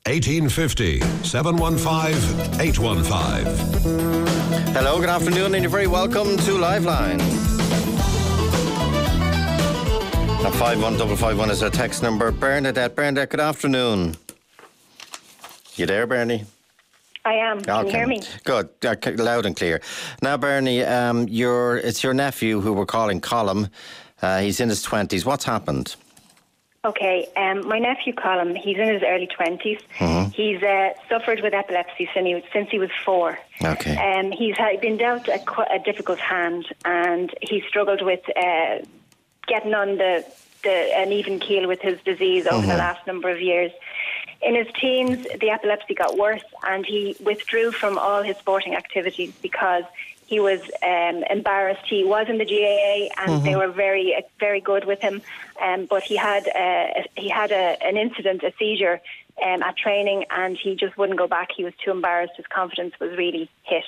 1850 715 815. Hello, good afternoon, and you're very welcome to Liveline. Now 51551 is our text number. Bernadette, good afternoon. You there, Bernie? I am. Can you hear me? Good, loud and clear. Now, Bernie, it's your nephew who we're calling Colm. He's in his 20s. What's happened? Okay, my nephew Colm, he's in his early 20s. Mm-hmm. He's suffered with epilepsy since he was 4. Okay. He's been dealt a difficult hand, and he struggled with getting on an even keel with his disease over the last number of years. In his teens, the epilepsy got worse, and he withdrew from all his sporting activities because he was embarrassed. He was in the GAA, and they were very, very good with him. But he had an incident, a seizure, at training, and he just wouldn't go back. He was too embarrassed. His confidence was really hit.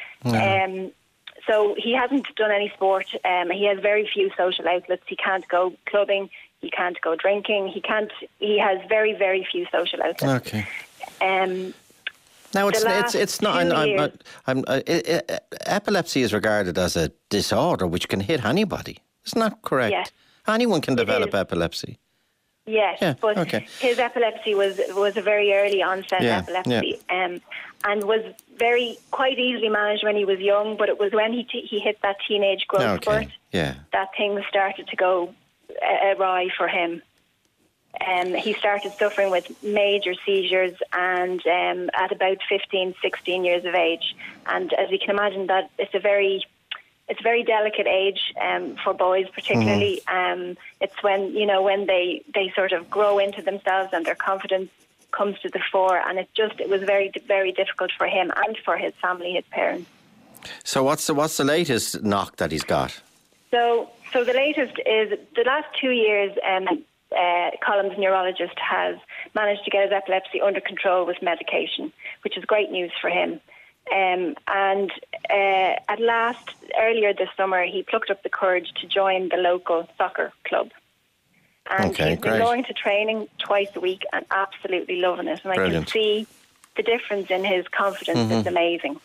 So he hasn't done any sport. He has very few social outlets. He can't go clubbing. He can't go drinking. He has very, very few social outlets. Okay. Now it's not. Epilepsy is regarded as a disorder which can hit anybody. Isn't that correct? Yes. Anyone can develop epilepsy. Yes, but his epilepsy was a very early onset epilepsy, and was quite easily managed when he was young. But it was when he hit that teenage growth spurt that things started to go awry for him. He started suffering with major seizures, and at about 15, 16 years of age. And as you can imagine, that it's a very delicate age for boys, particularly. It's when they sort of grow into themselves and their confidence comes to the fore, and it was very, very difficult for him and for his family, his parents. So what's the latest knock that he's got? So the latest is the last 2 years. Colm's neurologist has managed to get his epilepsy under control with medication, which is great news for him. And at last, earlier this summer, he plucked up the courage to join the local soccer club. And he's been going to training twice a week and absolutely loving it. And I can see the difference in his confidence. It's amazing.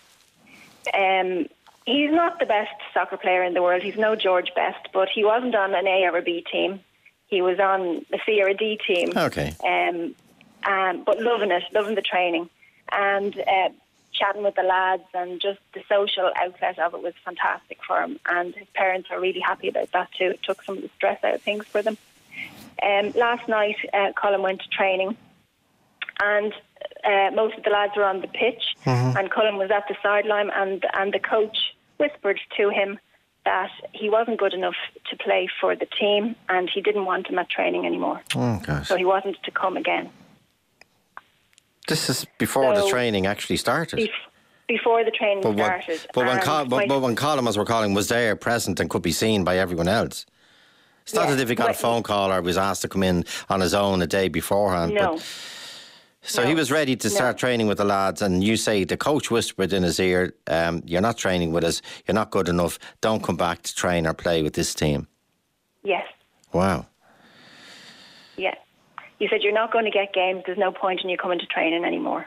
He's not the best soccer player in the world. He's no George Best, but he wasn't on an A or a B team. He was on a C or a D team. Okay. But loving the training. And chatting with the lads, and just the social outlet of it was fantastic for him. And his parents were really happy about that too. It took some of the stress out of things for them. Last night, Colm went to training, and most of the lads were on the pitch, and Colm was at the sideline, and the coach whispered to him that he wasn't good enough to play for the team, and he didn't want him at training anymore. Oh, gosh. So he wasn't to come again. This is before the training actually started. Before the training started. But when Colm, as we're calling, was there, present, and could be seen by everyone else. It's not as if he got a phone call or was asked to come in on his own a day beforehand. No. He was ready to start training with the lads, and you say the coach whispered in his ear, you're not training with us, you're not good enough, don't come back to train or play with this team. Yes. Wow. Yeah. He said, you're not going to get games, there's no point in you coming to training anymore.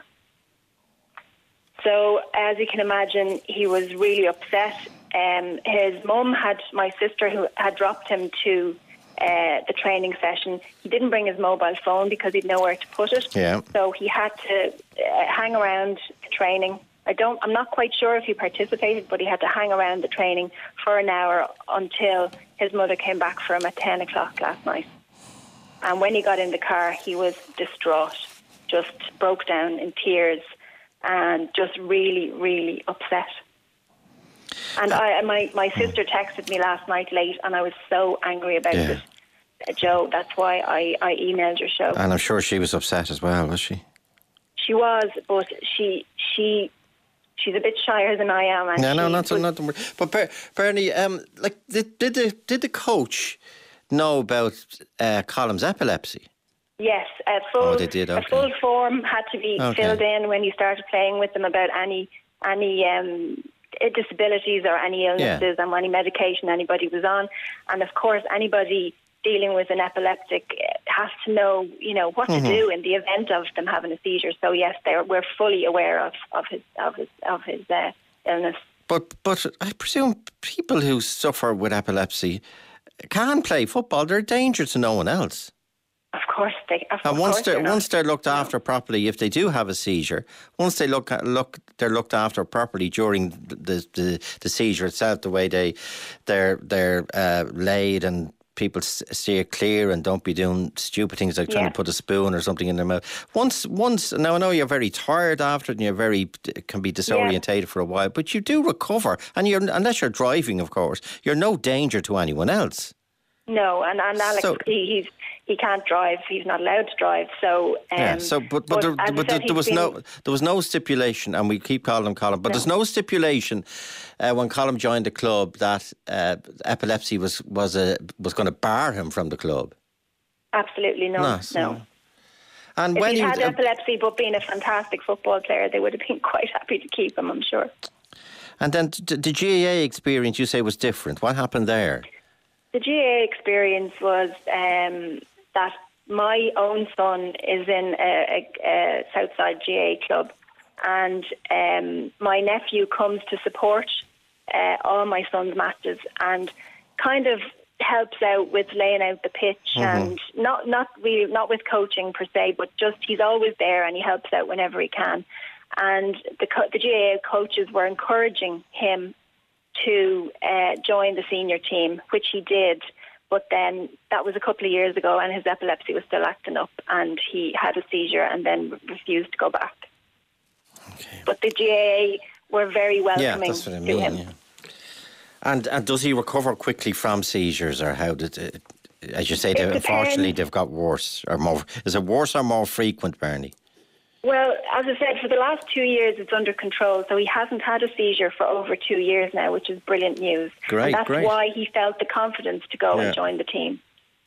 So, as you can imagine, he was really upset. His mum my sister, who had dropped him to the training session. He didn't bring his mobile phone because he'd nowhere to put it. Yeah. So he had to hang around the training. I'm not quite sure if he participated, but he had to hang around the training for an hour until his mother came back for him at 10 o'clock last night. And when he got in the car, he was distraught, just broke down in tears and just really, really upset. And my sister texted me last night late, and I was so angry about it. Joe, that's why I emailed your show. And I'm sure she was upset as well, was she? She was, but she's a bit shyer than I am. And not so. But Bernie, did the coach know about Colm's epilepsy? Yes, they did. Okay. A full form had to be filled in when he started playing with them about any disabilities or any illnesses and any medication anybody was on. And of course, anybody dealing with an epileptic has to know, what to do in the event of them having a seizure. So yes, we're fully aware of his illness. But I presume people who suffer with epilepsy can play football. They're a danger to no one else. Of course they. And once they're looked after properly, if they do have a seizure, once they're looked after properly during the seizure itself, the way they're laid and people steer clear and don't be doing stupid things like trying to put a spoon or something in their mouth. Once now I know you're very tired after it and can be disorientated for a while, but you do recover, and unless you're driving, of course, you're no danger to anyone else. No, and Alex, he can't drive. He's not allowed to drive. So there was no stipulation, and we keep calling him Colin. But there's no stipulation when Colin joined the club that epilepsy was going to bar him from the club. Absolutely no. And if he had epilepsy, but being a fantastic football player, they would have been quite happy to keep him, I'm sure. And then the GAA experience, you say, was different. What happened there? The GAA experience was that my own son is in a Southside GAA club, and my nephew comes to support all my son's matches and kind of helps out with laying out the pitch and not with coaching per se, but just he's always there and he helps out whenever he can. And the GAA coaches were encouraging him to join the senior team, which he did. But then that was a couple of years ago, and his epilepsy was still acting up, and he had a seizure and then refused to go back. Okay. But the GAA were very welcoming to him. Yeah. And does he recover quickly from seizures, or how did it, as you say, unfortunately they've got worse or more? Is it worse or more frequent, Bernie? Well, as I said, for the last 2 years it's under control, so he hasn't had a seizure for over 2 years now, which is brilliant news. Great, and that's why he felt the confidence to go and join the team.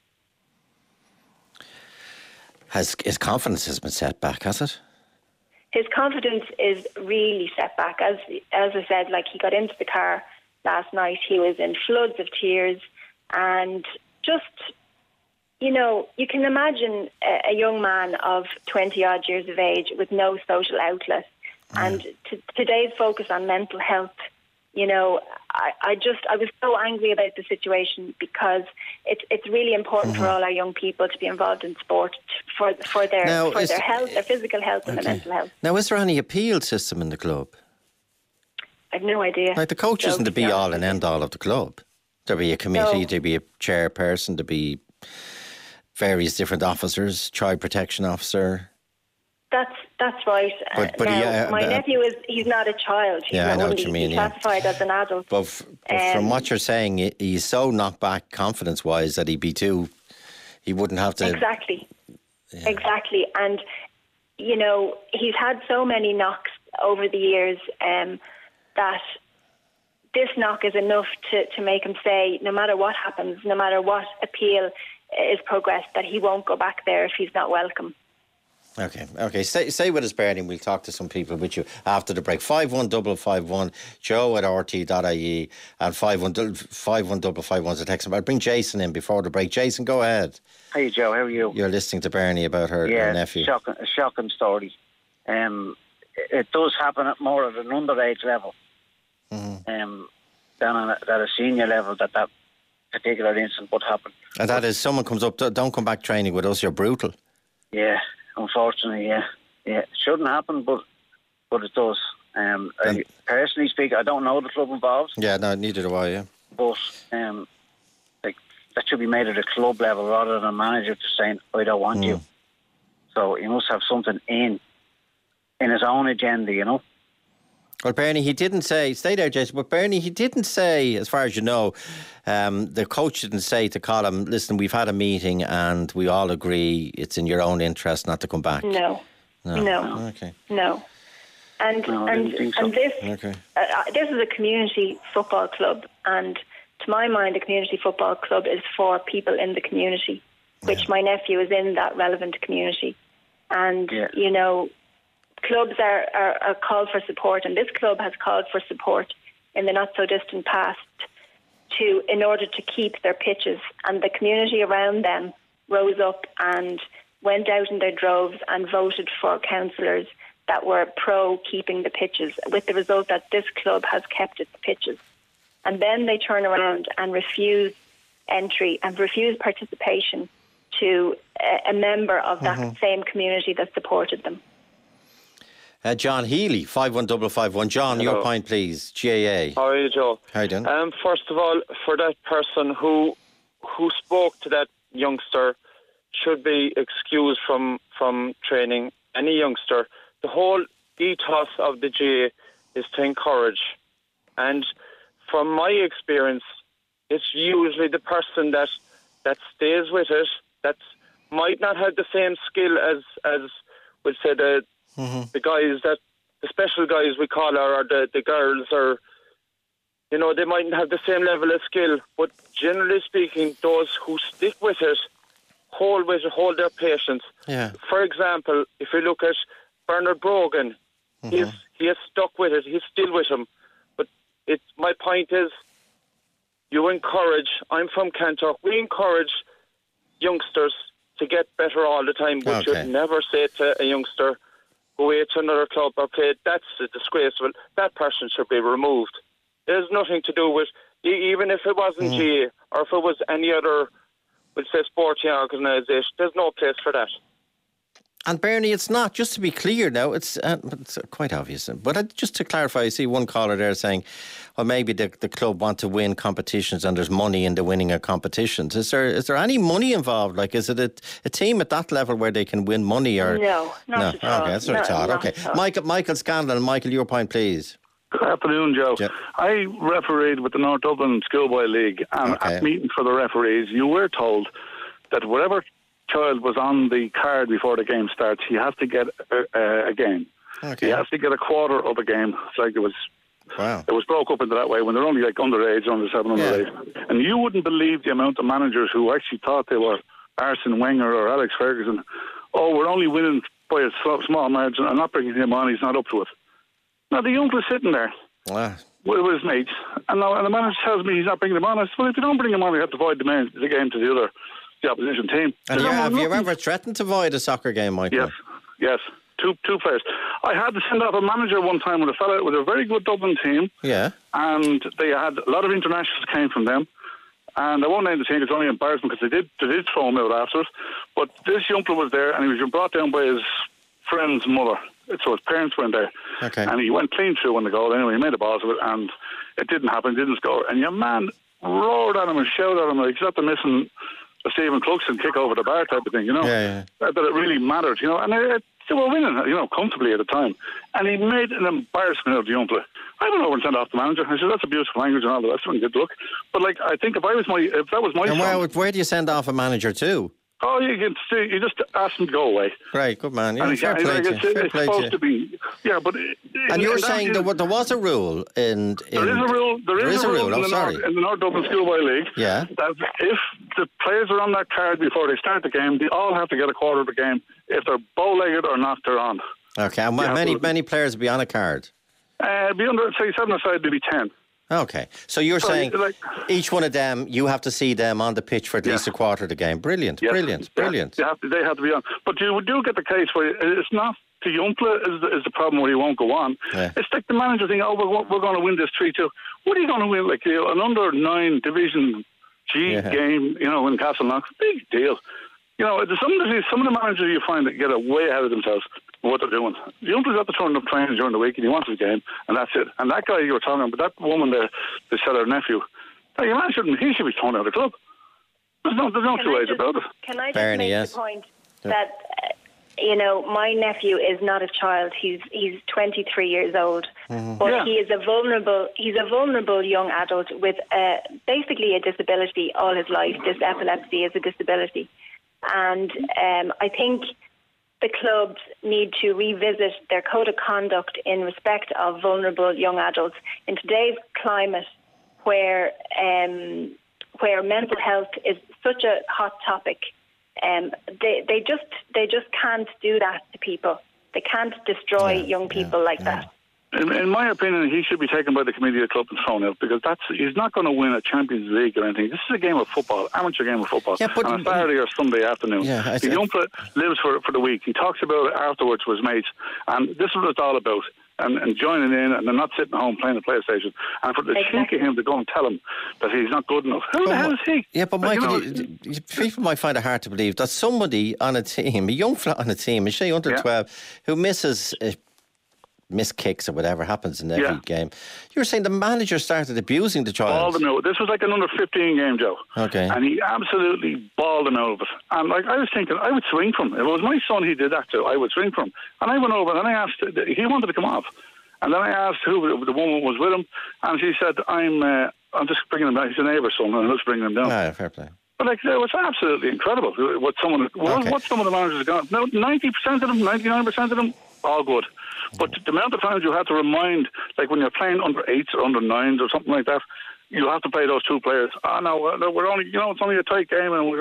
His confidence has been set back, has it? His confidence is really set back. As I said, he got into the car last night, he was in floods of tears, and just... you can imagine a young man of 20-odd years of age with no social outlet. And today's focus on mental health, I was so angry about the situation, because it's really important for all our young people to be involved in sport for their health, their physical health and their mental health. Now, is there any appeal system in the club? I've no idea. The coach isn't the be-all and end-all of the club. There'll be a committee, there'll be a chairperson, there'll be various different officers, child protection officer. That's right. But my nephew he's not a child. I know what you mean. He's classified as an adult. But from what you're saying, he's so knocked back confidence-wise that he wouldn't have to... Exactly. Yeah. Exactly. And, he's had so many knocks over the years that this knock is enough to make him say, no matter what happens, no matter what appeal is progressed, that he won't go back there if he's not welcome. Okay. Stay with us, Bernie, and we'll talk to some people with you after the break. 51551, joe@rte.ie, and 51551 is a text. I'll bring Jason in before the break. Jason, go ahead. Hey, Joe, how are you? You're listening to Bernie about her nephew. A shocking story. It does happen at more at an underage level than at a senior level, that particular incident would happen. And that is, someone comes up, don't come back training with us, you're brutal. Yeah, unfortunately, yeah. It shouldn't happen, but it does. Personally speaking, I don't know the club involved. Yeah, no, neither do I, yeah. But that should be made at a club level rather than a manager just saying, I don't want you. So he must have something in his own agenda, Well, Bernie, he didn't say, stay there, Jason, but Bernie, he didn't say, as far as you know, the coach didn't say to Colin, listen, we've had a meeting and we all agree it's in your own interest not to come back. No. Okay. No. And this is a community football club, and to my mind, a community football club is for people in the community, which my nephew is in that relevant community. And, clubs are called for support, and this club has called for support in the not-so-distant past in order to keep their pitches, and the community around them rose up and went out in their droves and voted for councillors that were pro keeping the pitches, with the result that this club has kept its pitches. And then they turn around and refuse entry and refuse participation to a member of that same community that supported them. John Healy, 51551. John, Hello. Your point, please. GAA. How are you, Joe? How are you doing? First of all, for that person who spoke to that youngster should be excused from training any youngster. The whole ethos of the GAA is to encourage. And from my experience, it's usually the person that stays with it, that might not have the same skill as we'll say the guys, that the special guys we call or the girls, or they mightn't have the same level of skill, but generally speaking, those who stick with it, hold their patience. Yeah. For example, if you look at Bernard Brogan, he has stuck with it. He's still with him. But my point is, you encourage. I'm from Kanturk. We encourage youngsters to get better all the time, but you'd never say to a youngster, go away to another club or play. That's disgraceful. That person should be removed. There's nothing to do with, even if it wasn't GAA or if it was any other, we'll say, sporting organisation, there's no place for that. And Bernie, it's not, just to be clear now, it's quite obvious. But just to clarify, I see one caller there saying, well, maybe the club want to win competitions and there's money in the winning of competitions. Is there any money involved? Like, is it a team at that level where they can win money? Or No, not at all. Okay, that's what I thought. Okay. Michael Scanlon. Michael, your point, please. Good afternoon, Joe. Yeah. I refereed with the North Dublin Schoolboy League, and at meeting for the referees, you were told that whatever child was on the card before the game starts, he has to get a game. Okay. He has to get a quarter of a game. It's like it was broke up into that way when they're only like underage, under 7, underage. And you wouldn't believe the amount of managers who actually thought they were Arsene Wenger or Alex Ferguson. Oh, we're only winning by a small margin. I'm not bringing him on. He's not up to it. Now, the young was sitting there with his mates, and the manager tells me he's not bringing him on. I said, well, if you don't bring him on, we have to void the game to the opposition team. And have you ever threatened to void a soccer game, Michael? Yes. Two players. I had to send off a manager one time with a fella with a very good Dublin team. Yeah. And they had a lot of internationals came from them. And I won't name the team, it's only embarrassment because they did throw him out after it. But this youngster was there and he was brought down by his friend's mother. So his parents went there. Okay. And he went clean through on the goal. Anyway, he made a balls of it and it didn't happen, didn't score. And your man roared at him and shouted at him like he's after missing a Stephen Cluxton kick over the bar type of thing, that it really mattered, and they were winning, comfortably at the time. And he made an embarrassment of the young player. I don't know when send off the manager. I said, that's a beautiful language and all the rest of it, good luck. But I think if that was my and where do you send off a manager to? Oh, you just ask him to go away. Right, good man. Yeah, and it's supposed to be. Yeah, but. And you're saying there was a rule in. There is a rule. In the North Dublin Schoolboy League. Yeah. That if the players are on that card before they start the game, they all have to get a quarter of the game. If they're bow-legged or not, they're on. Okay, and many players will be on a card? Be under, say, 7 aside, maybe 10. Okay, so you're saying each one of them, you have to see them on the pitch for at least a quarter of the game. Brilliant. They have to be on. But you do get the case where it's not the Jumpla is the problem where you won't go on. Yeah. It's like the manager thing, we're going to win this 3-2. What are you going to win? Like an under-9 Division G game, in Castleknock? Big deal. Some of the managers you find that get way ahead of themselves what they're doing. The umpires have to turn up training during the week and he wants his game, and that's it. And that guy you were talking about, that woman there, that said her nephew, your man he should be thrown out of the club. There's no two ways about it. Can I just make the point that my nephew is not a child. He's 23 years old, but he is a vulnerable young adult with basically a disability all his life. This epilepsy is a disability, and I think the clubs need to revisit their code of conduct in respect of vulnerable young adults. In today's climate, where mental health is such a hot topic, they just can't do that to people. They can't destroy young people like that. In my opinion, he should be taken by the committee of the club and thrown out, because he's not going to win a Champions League or anything. This is a game of football, amateur game of football, on a Saturday or Sunday afternoon. The young fella lives for the week. He talks about it afterwards with his mates, and this is what it's all about. And joining in, and they're not sitting at home playing the PlayStation. And for the cheek of him to go and tell him that he's not good enough. Who the hell is he? Yeah, but Michael, people might find it hard to believe that somebody on a team, a young fella on a team, a say under 12, who misses missed kicks or whatever happens in every game. You were saying the manager started abusing the child. Balled him out. This was like an under 15 game, Joe. Okay. And he absolutely balled him out of it. And I was thinking, I would swing from him. If it was my son he did that to, I would swing from him. And I went over and I asked, he wanted to come off. And then I asked who the woman was with him, and she said, I'm just bringing him down. He's a neighbour's son, and I'm just bringing him down. Ah, fair play. But it was absolutely incredible what some of the managers have got. No, 90% of them, 99% of them, all good. But the amount of times you have to remind, like when you're playing under 8s or under 9s or something like that, you have to play those two players. No, we're only, it's only a tight game, and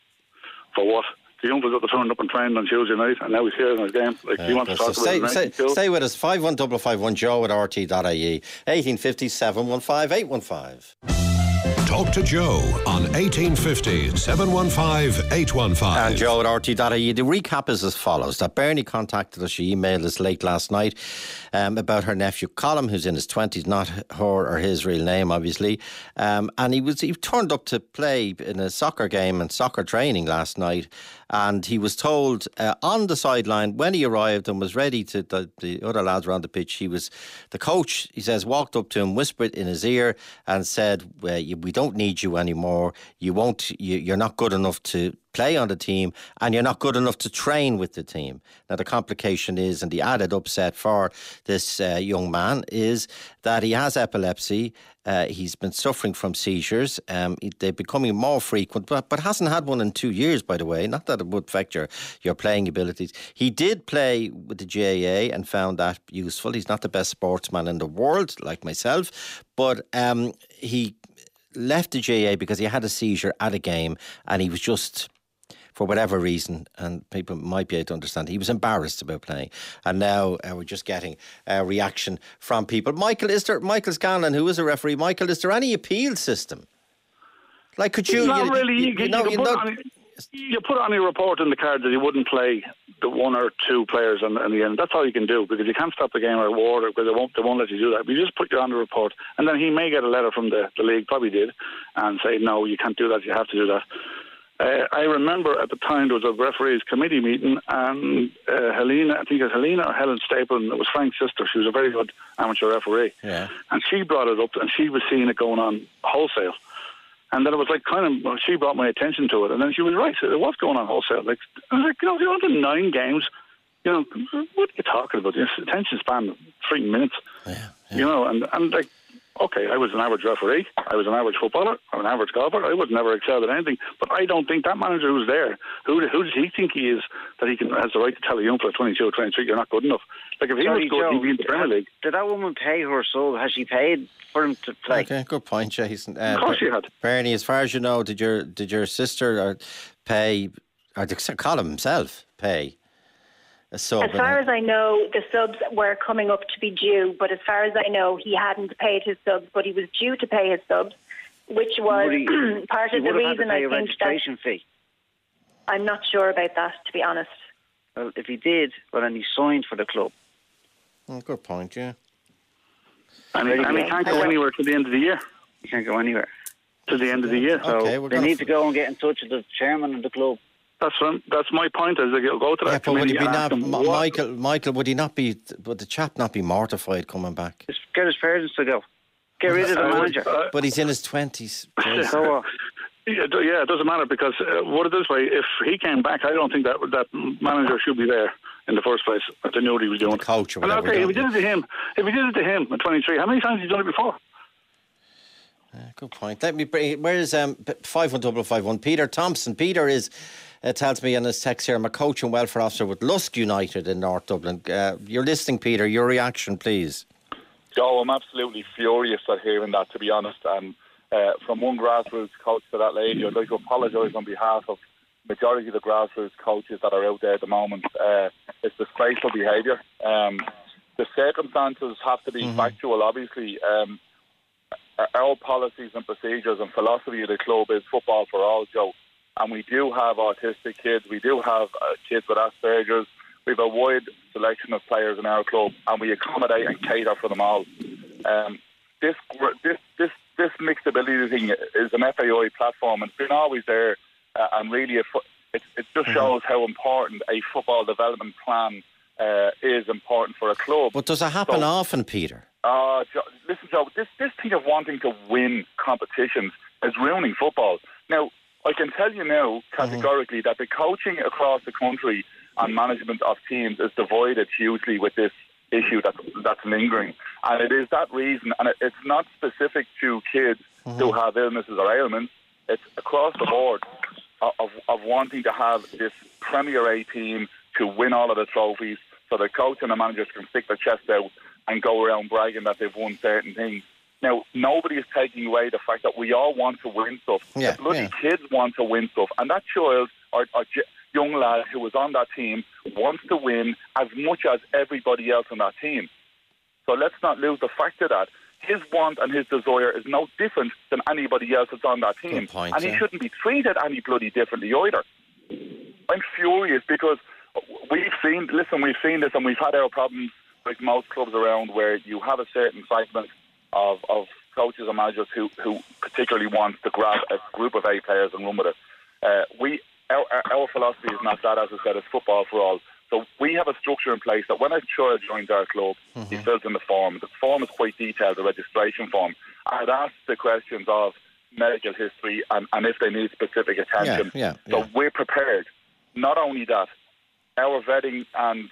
for what? The young was turned up and trained on Tuesday night, and now he's here in his game. He wants to talk about it. Stay with us. 51551 Joe at RT.ie. 1850 715 815. Talk to Joe on 1850 715 815. And Joe at RT.ie. The recap is as follows. That Bernie contacted us, she emailed us late last night about her nephew Colm, who's in his 20s, not her or his real name, obviously. And he turned up to play in a soccer game and soccer training last night. And he was told on the sideline when he arrived and was ready to, the other lads around the pitch, the coach, he says, walked up to him, whispered in his ear and said, we don't need you anymore. You're not good enough to play on the team, and you're not good enough to train with the team. Now, the complication is, and the added upset for this young man is that he has epilepsy. He's been suffering from seizures. They're becoming more frequent, but hasn't had one in 2 years, by the way. Not that it would affect your playing abilities. He did play with the GAA and found that useful. He's not the best sportsman in the world, like myself, but he left the GAA because he had a seizure at a game, and he was just, for whatever reason, and people might be able to understand, he was embarrassed about playing. And now we're just getting a reaction from people. Michael Scanlon, who is a referee, Michael, is there any appeal system? Like, could you... Not really. You put on your report in the card that you wouldn't play the one or two players in the end. That's all you can do, because you can't stop the game or award, because they won't let you do that. But you just put you on the report, and then he may get a letter from the league, probably did, and say, no, you can't do that, you have to do that. I remember at the time there was a referees committee meeting, and Helena or Helen Stapleton, it was Frank's sister, she was a very good amateur referee, and she brought it up, and she was seeing it going on wholesale. And then it was like she brought my attention to it, and then she was right, it was going on wholesale. Like, I was like, you're on to 9 games, what are you talking about? Attention span, 3 minutes, and like, okay, I was an average referee, I was an average footballer, I'm an average golfer, I would never excel at anything, but I don't think that manager who's there, who does he think he is, that he has the right to tell a young player 22 or 23 you're not good enough? Like, if he was good, he'd be in the Premier League. Did that woman pay her sub? Has she paid for him to play? Okay, good point, Jason. Of course she had. Bernie, as far as you know, did your sister pay, or did Colm himself pay a sub? As far as I know, the subs were coming up to be due, but as far as I know, he hadn't paid his subs, but he was due to pay his subs, which was part of the reason I think registration fee. I'm not sure about that, to be honest. Well, if he did, then he signed for the club. Good point, yeah. And he can't go anywhere to the end of the year. He can't go anywhere to the end of the year. So they need to go and get in touch with the chairman of the club. That's my point. Is they go to that committee. Michael, would the chap not be mortified coming back? Just get his parents to go. Get rid of the manager. But he's in his 20s. So it doesn't matter, because what it is, if he came back, I don't think that manager should be there in the first place. If they knew what he was doing. Coach or whatever. Okay, if he did it to him at 23, how many times has he done it before? Good point. Let me bring. Where's 51551? Peter Thompson. Peter tells me in his text here, I'm a coach and welfare officer with Lusk United in North Dublin. You're listening, Peter. Your reaction, please. Joe, I'm absolutely furious at hearing that, to be honest. And from one grassroots coach to that lady, I'd like to apologise on behalf of the majority of the grassroots coaches that are out there at the moment. It's disgraceful behaviour. the circumstances have to be factual, obviously. Our policies and procedures and philosophy of the club is football for all, Joe. And we do have autistic kids. We do have kids with Asperger's. We have a wide selection of players in our club, and we accommodate and cater for them all. This mixed ability thing is an FAI platform, and it's been always there. And really, it just shows how important a football development plan is important for a club. But does it happen often, Peter? Listen, Joe, this thing of wanting to win competitions is ruining football. Now, I can tell you now categorically that the coaching across the country and management of teams is divided hugely with this issue that's lingering. And it is that reason, and it's not specific to kids who have illnesses or ailments. It's across the board of wanting to have this Premier A team to win all of the trophies so the coach and the managers can stick their chest out and go around bragging that they've won certain things. Now, nobody is taking away the fact that we all want to win stuff. The bloody kids want to win stuff. And that child or young lad who was on that team wants to win as much as everybody else on that team. So let's not lose the fact of that. His want and his desire is no different than anybody else that's on that team. Point, and he shouldn't be treated any bloody differently either. I'm furious because we've seen this and we've had our problems like most clubs around where you have a certain segment of coaches and managers who particularly want to grab a group of A players and run with it. Our philosophy is not that, as I said, it's football for all. So we have a structure in place that when a child joins our club, he fills in the form. The form is quite detailed, the registration form. I'd ask the questions of medical history and if they need specific attention. So we're prepared. Not only that, our vetting and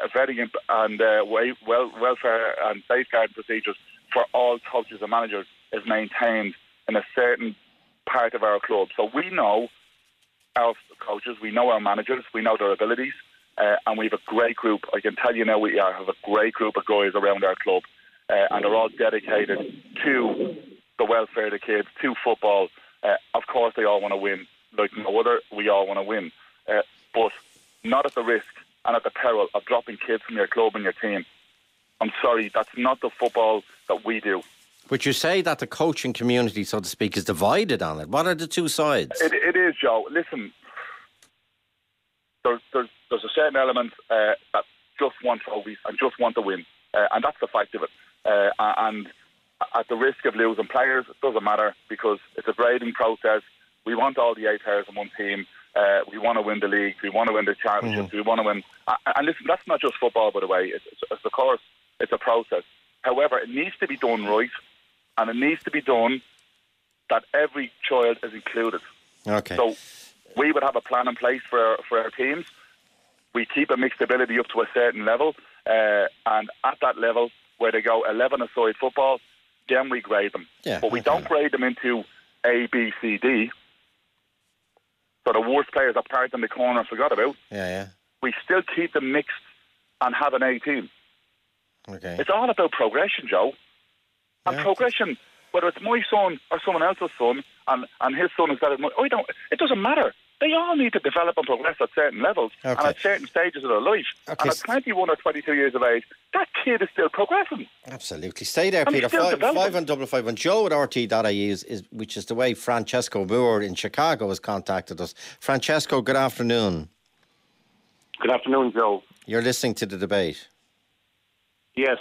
welfare and safeguarding procedures for all coaches and managers is maintained in a certain part of our club. So we know our coaches, we know our managers, we know their abilities, and we have a great group. I can tell you now we have a great group of guys around our club, and they're all dedicated to the welfare of the kids, to football. Of course, they all want to win. Like no other, we all want to win. But not at the risk and at the peril of dropping kids from your club and your team. I'm sorry, that's not the football that we do. But you say that the coaching community, so to speak, is divided on it. What are the two sides? It is, Joe. Listen, there's a certain element that just want trophies and just want to win. And that's the fact of it. And at the risk of losing players, it doesn't matter because it's a grading process. We want all the 8 players on one team. We want to win the league. We want to win the championships. We want to win. And listen, that's not just football, by the way. It's of course, it's a process. However, it needs to be done right, and it needs to be done that every child is included. Okay. So we would have a plan in place for our teams. We keep a mixed ability up to a certain level, and at that level, where they go 11-a-side football, then we grade them. But we don't grade them into A, B, C, D. So the worst players are parked in the corner and forgot about. We still keep them mixed and have an A team. Okay. It's all about progression, Joe. And progression, whether it's my son or someone else's son, and his son is better than mine, it doesn't matter. They all need to develop and progress at certain levels and at certain stages of their life. And at 21 or 22 years of age, that kid is still progressing. Absolutely. Stay there, Peter. 51551 Joe at RT.ie, which is the way Francesco Moore in Chicago has contacted us. Francesco, good afternoon. Good afternoon, Joe. You're listening to the debate. Yes.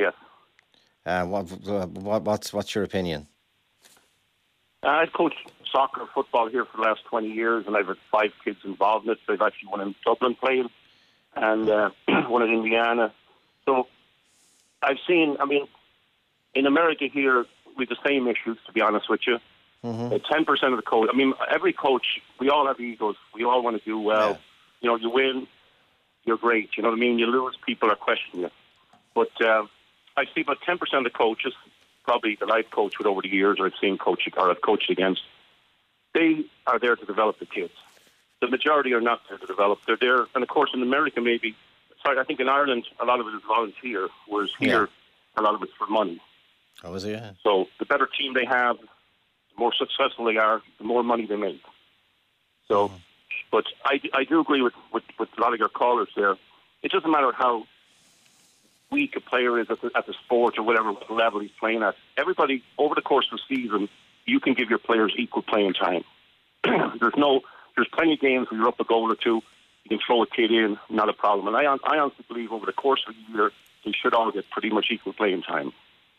What's your opinion? I've coached soccer, football here for the last 20 years, and I've had 5 kids involved in it. I've actually one in Dublin playing, and one in Indiana. So I've seen, in America here, we have the same issues, to be honest with you. 10% of the coach, every coach, we all have egos. We all want to do well. You win, you're great. You know what I mean? You lose, people are questioning you. But I see about 10% of the coaches, probably that I've coached with over the years, or I've seen coaching, or I've coached against, they are there to develop the kids. The majority are not there to develop. They're there, and of course in America maybe, I think in Ireland a lot of it is volunteer, whereas here a lot of it's for money. Oh, is it? Yeah. So the better team they have, the more successful they are, the more money they make. So, but I do agree with a lot of your callers there. It doesn't matter how weak a player is at the sport or whatever level he's playing at. Everybody, over the course of the season, you can give your players equal playing time. There's plenty of games where you're up a goal or two, you can throw a kid in, not a problem. And I honestly believe over the course of the year, they should all get pretty much equal playing time.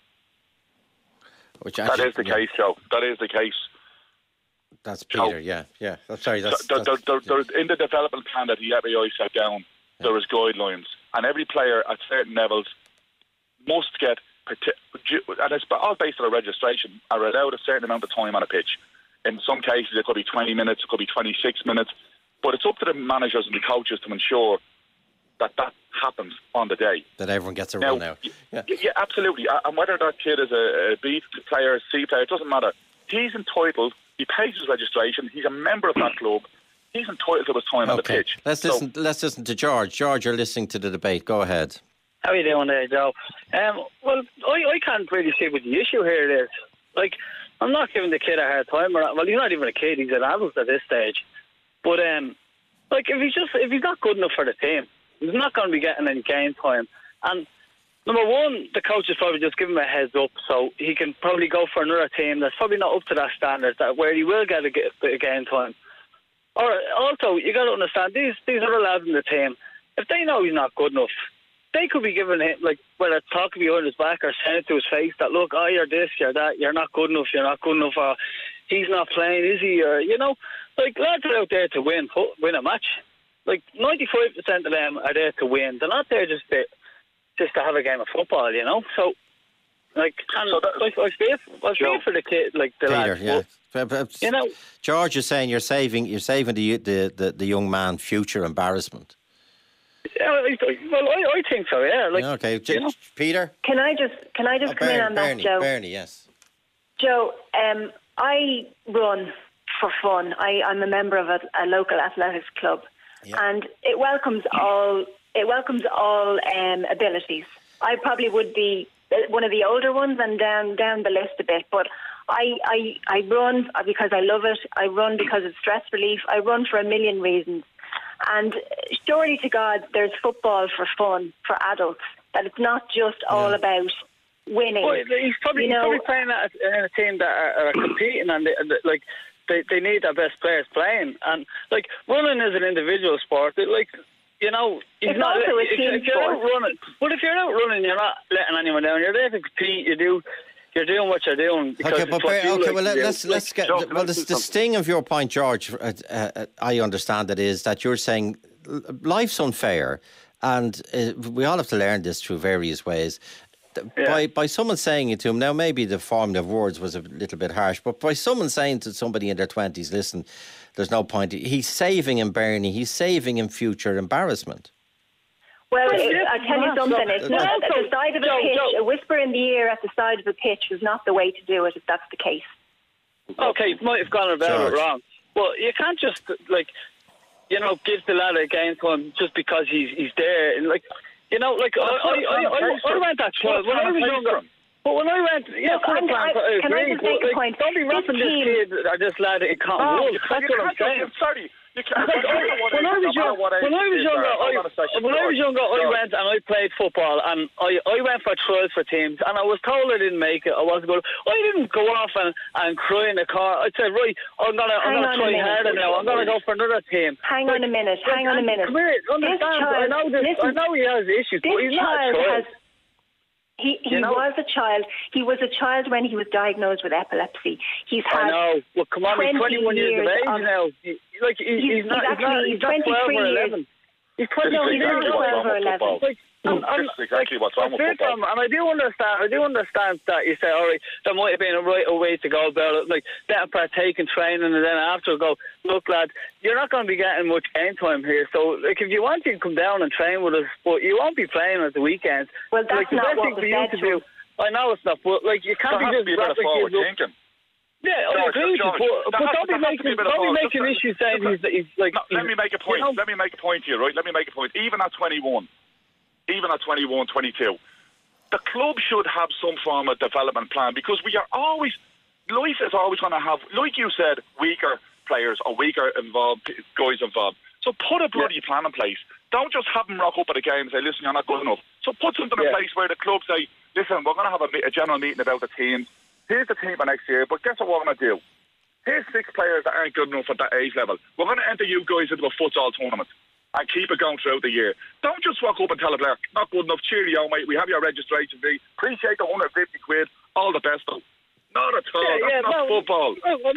That is the case, Joe. That is the case. That's Peter, yeah. Sorry, in the development plan that the FAI set down, there is guidelines, and every player at certain levels must get, and it's all based on a registration, are allowed a certain amount of time on a pitch. In some cases, it could be 20 minutes, it could be 26 minutes, but it's up to the managers and the coaches to ensure that happens on the day. That everyone gets a run now. Yeah, absolutely. And whether that kid is a B player, C player, it doesn't matter. He's entitled. He pays his registration. He's a member of that club. He's entitled to his time on the pitch. Let's listen to George. George, you're listening to the debate. Go ahead. How are you doing there, Joe? Well, I can't really see what the issue here is. Like, I'm not giving the kid a hard time. Well, he's not even a kid. He's an adult at this stage. But like, if he's not good enough for the team, he's not going to be getting any game time. And number one, the coach is probably just giving him a heads up so he can probably go for another team that's probably not up to that standard, where he will get a bit of game time. Or also, you got to understand, these other lads in the team, if they know he's not good enough, they could be giving him, like, whether talking behind his back or saying it to his face that, look, you're this, you're that, you're not good enough, or he's not playing, is he? Or, like, lads are out there to win a match. Like, 95% of them are there to win. They're not there just to have a game of football, So, like, I feel for the kid, like the Peter, lad. Yeah. George is saying you're saving the young man future embarrassment. Yeah, well, I think so. Yeah. Like, okay, Peter. Can I just come in on that, Joe? Bernie, yes. Joe, I run for fun. I'm a member of a local athletics club, and it welcomes all abilities. I probably would be one of the older ones and down the list a bit, but I run because I love it. I run because it's stress relief. I run for a million reasons. And surely to God, there's football for fun for adults. That it's not just all about winning. Well, he's probably playing at a team that are competing, and they need their best players playing. And like, running is an individual sport. He's it's not also a team sport. But if you're out running, you're not letting anyone down. You're there to compete. You're doing what you're doing. Let's get. Well, the sting of your point, George, I understand it is that you're saying life's unfair, and we all have to learn this through various ways. By someone saying it to him, now maybe the form of words was a little bit harsh, but by someone saying to somebody in their 20s, listen, there's no point. He's saving him, Bernie. He's saving him future embarrassment. Well, I'll tell you something. It's not at the side of a pitch. A whisper in the ear at the side of a pitch was not the way to do it, if that's the case. Okay, you might have gone about it wrong. Well, you can't just, give the lad a game time just because he's there. And, I went that 12 when I was younger. But when I went, can I just make a point? Don't be roughing this kid or this lad at Cotton Wool. That's what I'm saying. Sorry. When I was younger, I went and I played football, and I went for trials for teams, and I was told I didn't make it. I wasn't good. I didn't go off and cry in the car. I said, right, I'm gonna try harder now. I'm gonna go for another team. Hang on a minute. Come here, understand. I know he has issues, but he's not a child. He was a child. He was a child when he was diagnosed with epilepsy. He's had. I know. Well, come on, he's 21 years of age now. He's not 12 or 11. He's 23 years old. 12 or 11. This is exactly what's wrong with football. And I do understand that you say, all right, there might have been a right way to go about it, like let him partake in training and then after go, look lad, you're not going to be getting much game time here, so if you want, you can come down and train with us, but you won't be playing at the weekends. Well, that's not what was said to do. I know it's not, but you can't be just rapping forward thinking. Yeah, I agree with you, but don't be making issues saying he's like... Let me make a point. Let me make a point here, right? Let me make a point. Even at 21, 22, the club should have some form of development plan, because we are always, life is always going to have, like you said, weaker players or weaker guys involved. So put a bloody plan in place. Don't just have them rock up at a game and say, listen, you're not good enough. So put something in place where the club say, listen, we're going to have a general meeting about the teams. Here's the team for next year, but guess what we're going to do? Here's 6 players that aren't good enough at that age level. We're going to enter you guys into a futsal tournament and keep it going throughout the year. Don't just walk up and tell a player, not good enough, cheerio, mate, we have your registration fee. Appreciate the 150 quid. All the best, though. Not at all. That's not football.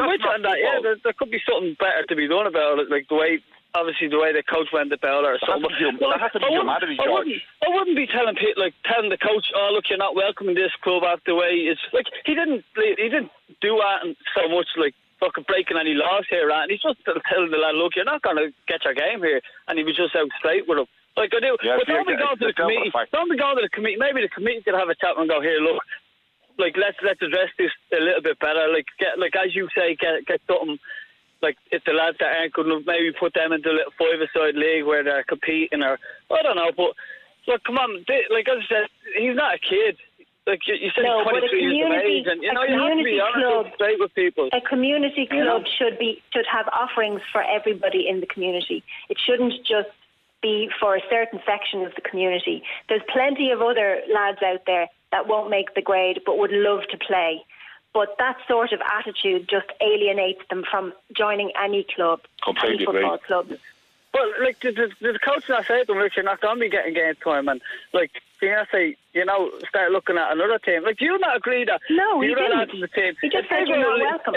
There could be something better to be done about it, like the way the coach went about it or something. That has to be humanity, George. I wouldn't be telling the coach, oh look, you're not welcome in this club after the way it's like he didn't do that so much like fucking breaking any laws here, and he's just telling the lad, look, you're not going to get your game here, and he was just out straight with him. Like I do, but don't be going to the committee. Don't be going to the committee. Maybe the committee could have a chat and go, here, look. Like let's address this a little bit better. Like as you say, get something. Like if the lads that aren't good enough, maybe put them into a little 5-a-side league where they're competing, or I don't know. But look, come on, like as I said, he's not a kid. Like you said, he's 22 years of age, and you have to be honest and straight with people. A community club should have offerings for everybody in the community. It shouldn't just be for a certain section of the community. There's plenty of other lads out there that won't make the grade but would love to play. But that sort of attitude just alienates them from joining any club, any football club. Well, like, the coach not say to them, look, you're not going to be getting game time, and like, do you not say, start looking at another team? Like, do you not agree that? No, he didn't. The team, he just said you're not welcome.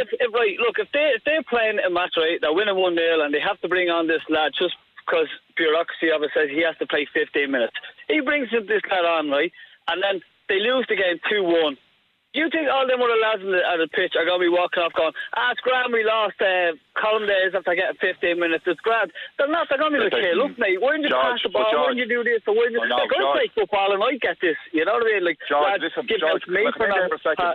If they're playing a match, right, they're winning 1-0, and they have to bring on this lad just because bureaucracy of it says he has to play 15 minutes. He brings this lad on, right, and then they lose the game 2-1. Do you think all them other lads at the pitch are going to be walking off going, it's grand, we lost Column days after getting 15 minutes, it's grand? They're not. They're going to be like, hey, look, mate, why didn't you pass the ball? Why didn't you do this? Why didn't you... Like, I play football and I get this, you know what I mean? Like, George, listen, George, come here for a second.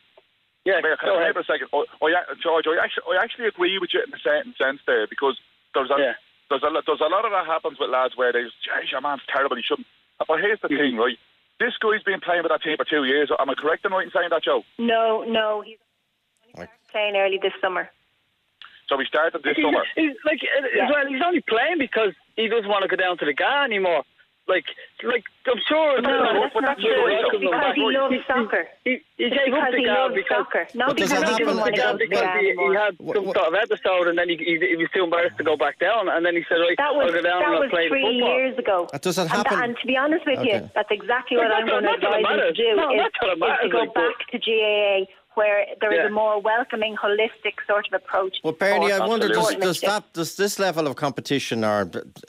George, I actually agree with you in a certain sense there, because there's a lot of that happens with lads where they just, geez, your man's terrible, he shouldn't. But here's the thing, right? This guy's been playing with that team for 2 years. Am I correct in saying that, Joe? No, he's only playing early this summer. So he started this summer? Well, he's only playing because he doesn't want to go down to the GA anymore. Like I'm sure. No, that's not true. Because he loves soccer. He gave up the GA because he doesn't want to go to the GA anymore. He had some sort of episode, and then he was too embarrassed to go back down, and then he said, right, I'll go down and I'll play football. That was 3 years ago. Does that happen? And to be honest with you, that's exactly what I'm going to advise him to do, is to go back to GAA, where there is a more welcoming, holistic sort of approach. Well, Bernie, I wonder, does this level of competition or,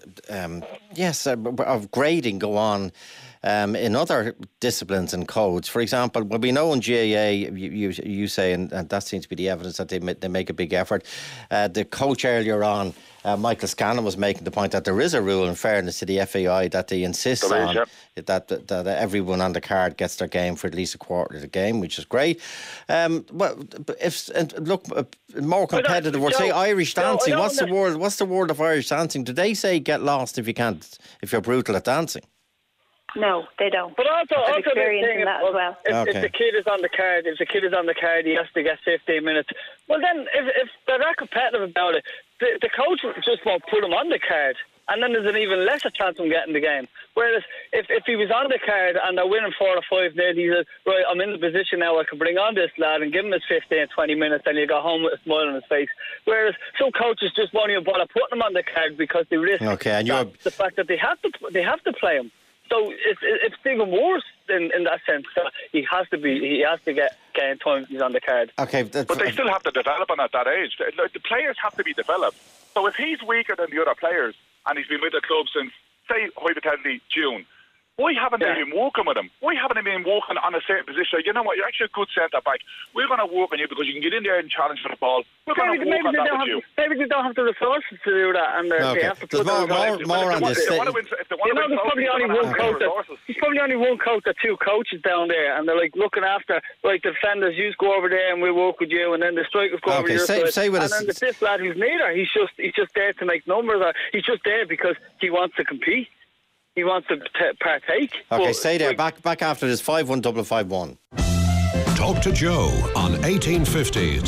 of grading go on in other disciplines and codes? For example, well, we know in GAA, you say, and that seems to be the evidence that they make a big effort. The coach earlier on, Michael Scanlon, was making the point that there is a rule, in fairness to the FAI, that they insist on that everyone on the card gets their game for at least a quarter of the game, which is great. More competitive, or say Irish dancing. What's the world of Irish dancing? Do they say get lost if you're brutal at dancing? No, they don't. But also experiencing that as well. If the kid is on the card, he has to get 15 minutes. Well, then if they're that competitive about it, the coach just won't put him on the card, and then there's an even lesser chance of him getting the game. Whereas if he was on the card and they're winning 4 or 5-0, he says, right, I'm in the position now, I can bring on this lad and give him his 15, 20 minutes, and he'll go home with a smile on his face. Whereas some coaches just won't even bother putting him on the card because they risk the fact that they have to play him. So it's even worse in that sense. He has to get game time if he's on the card. Okay, but they still have to develop him at that age. The players have to be developed. So if he's weaker than the other players and he's been with the club since, say, hypothetically June, why haven't they been working with him? Why haven't they been working on a certain position? You know what, you're actually a good centre back. We're going to work on you because you can get in there and challenge for the ball. We're going to work on that with you. Maybe they don't have the resources to do that, and they have to put more on this. There's probably only one coach. There's probably only one coach or two coaches down there, and they're like looking after like the defenders. You go over there, and we'll work with you, and then the strikers go over your side. And then there's this lad who's neither. He's just there to make numbers. Or he's just there because he wants to compete. He wants to partake. Okay, stay there. Back after this. 51551. Talk to Joe on 1850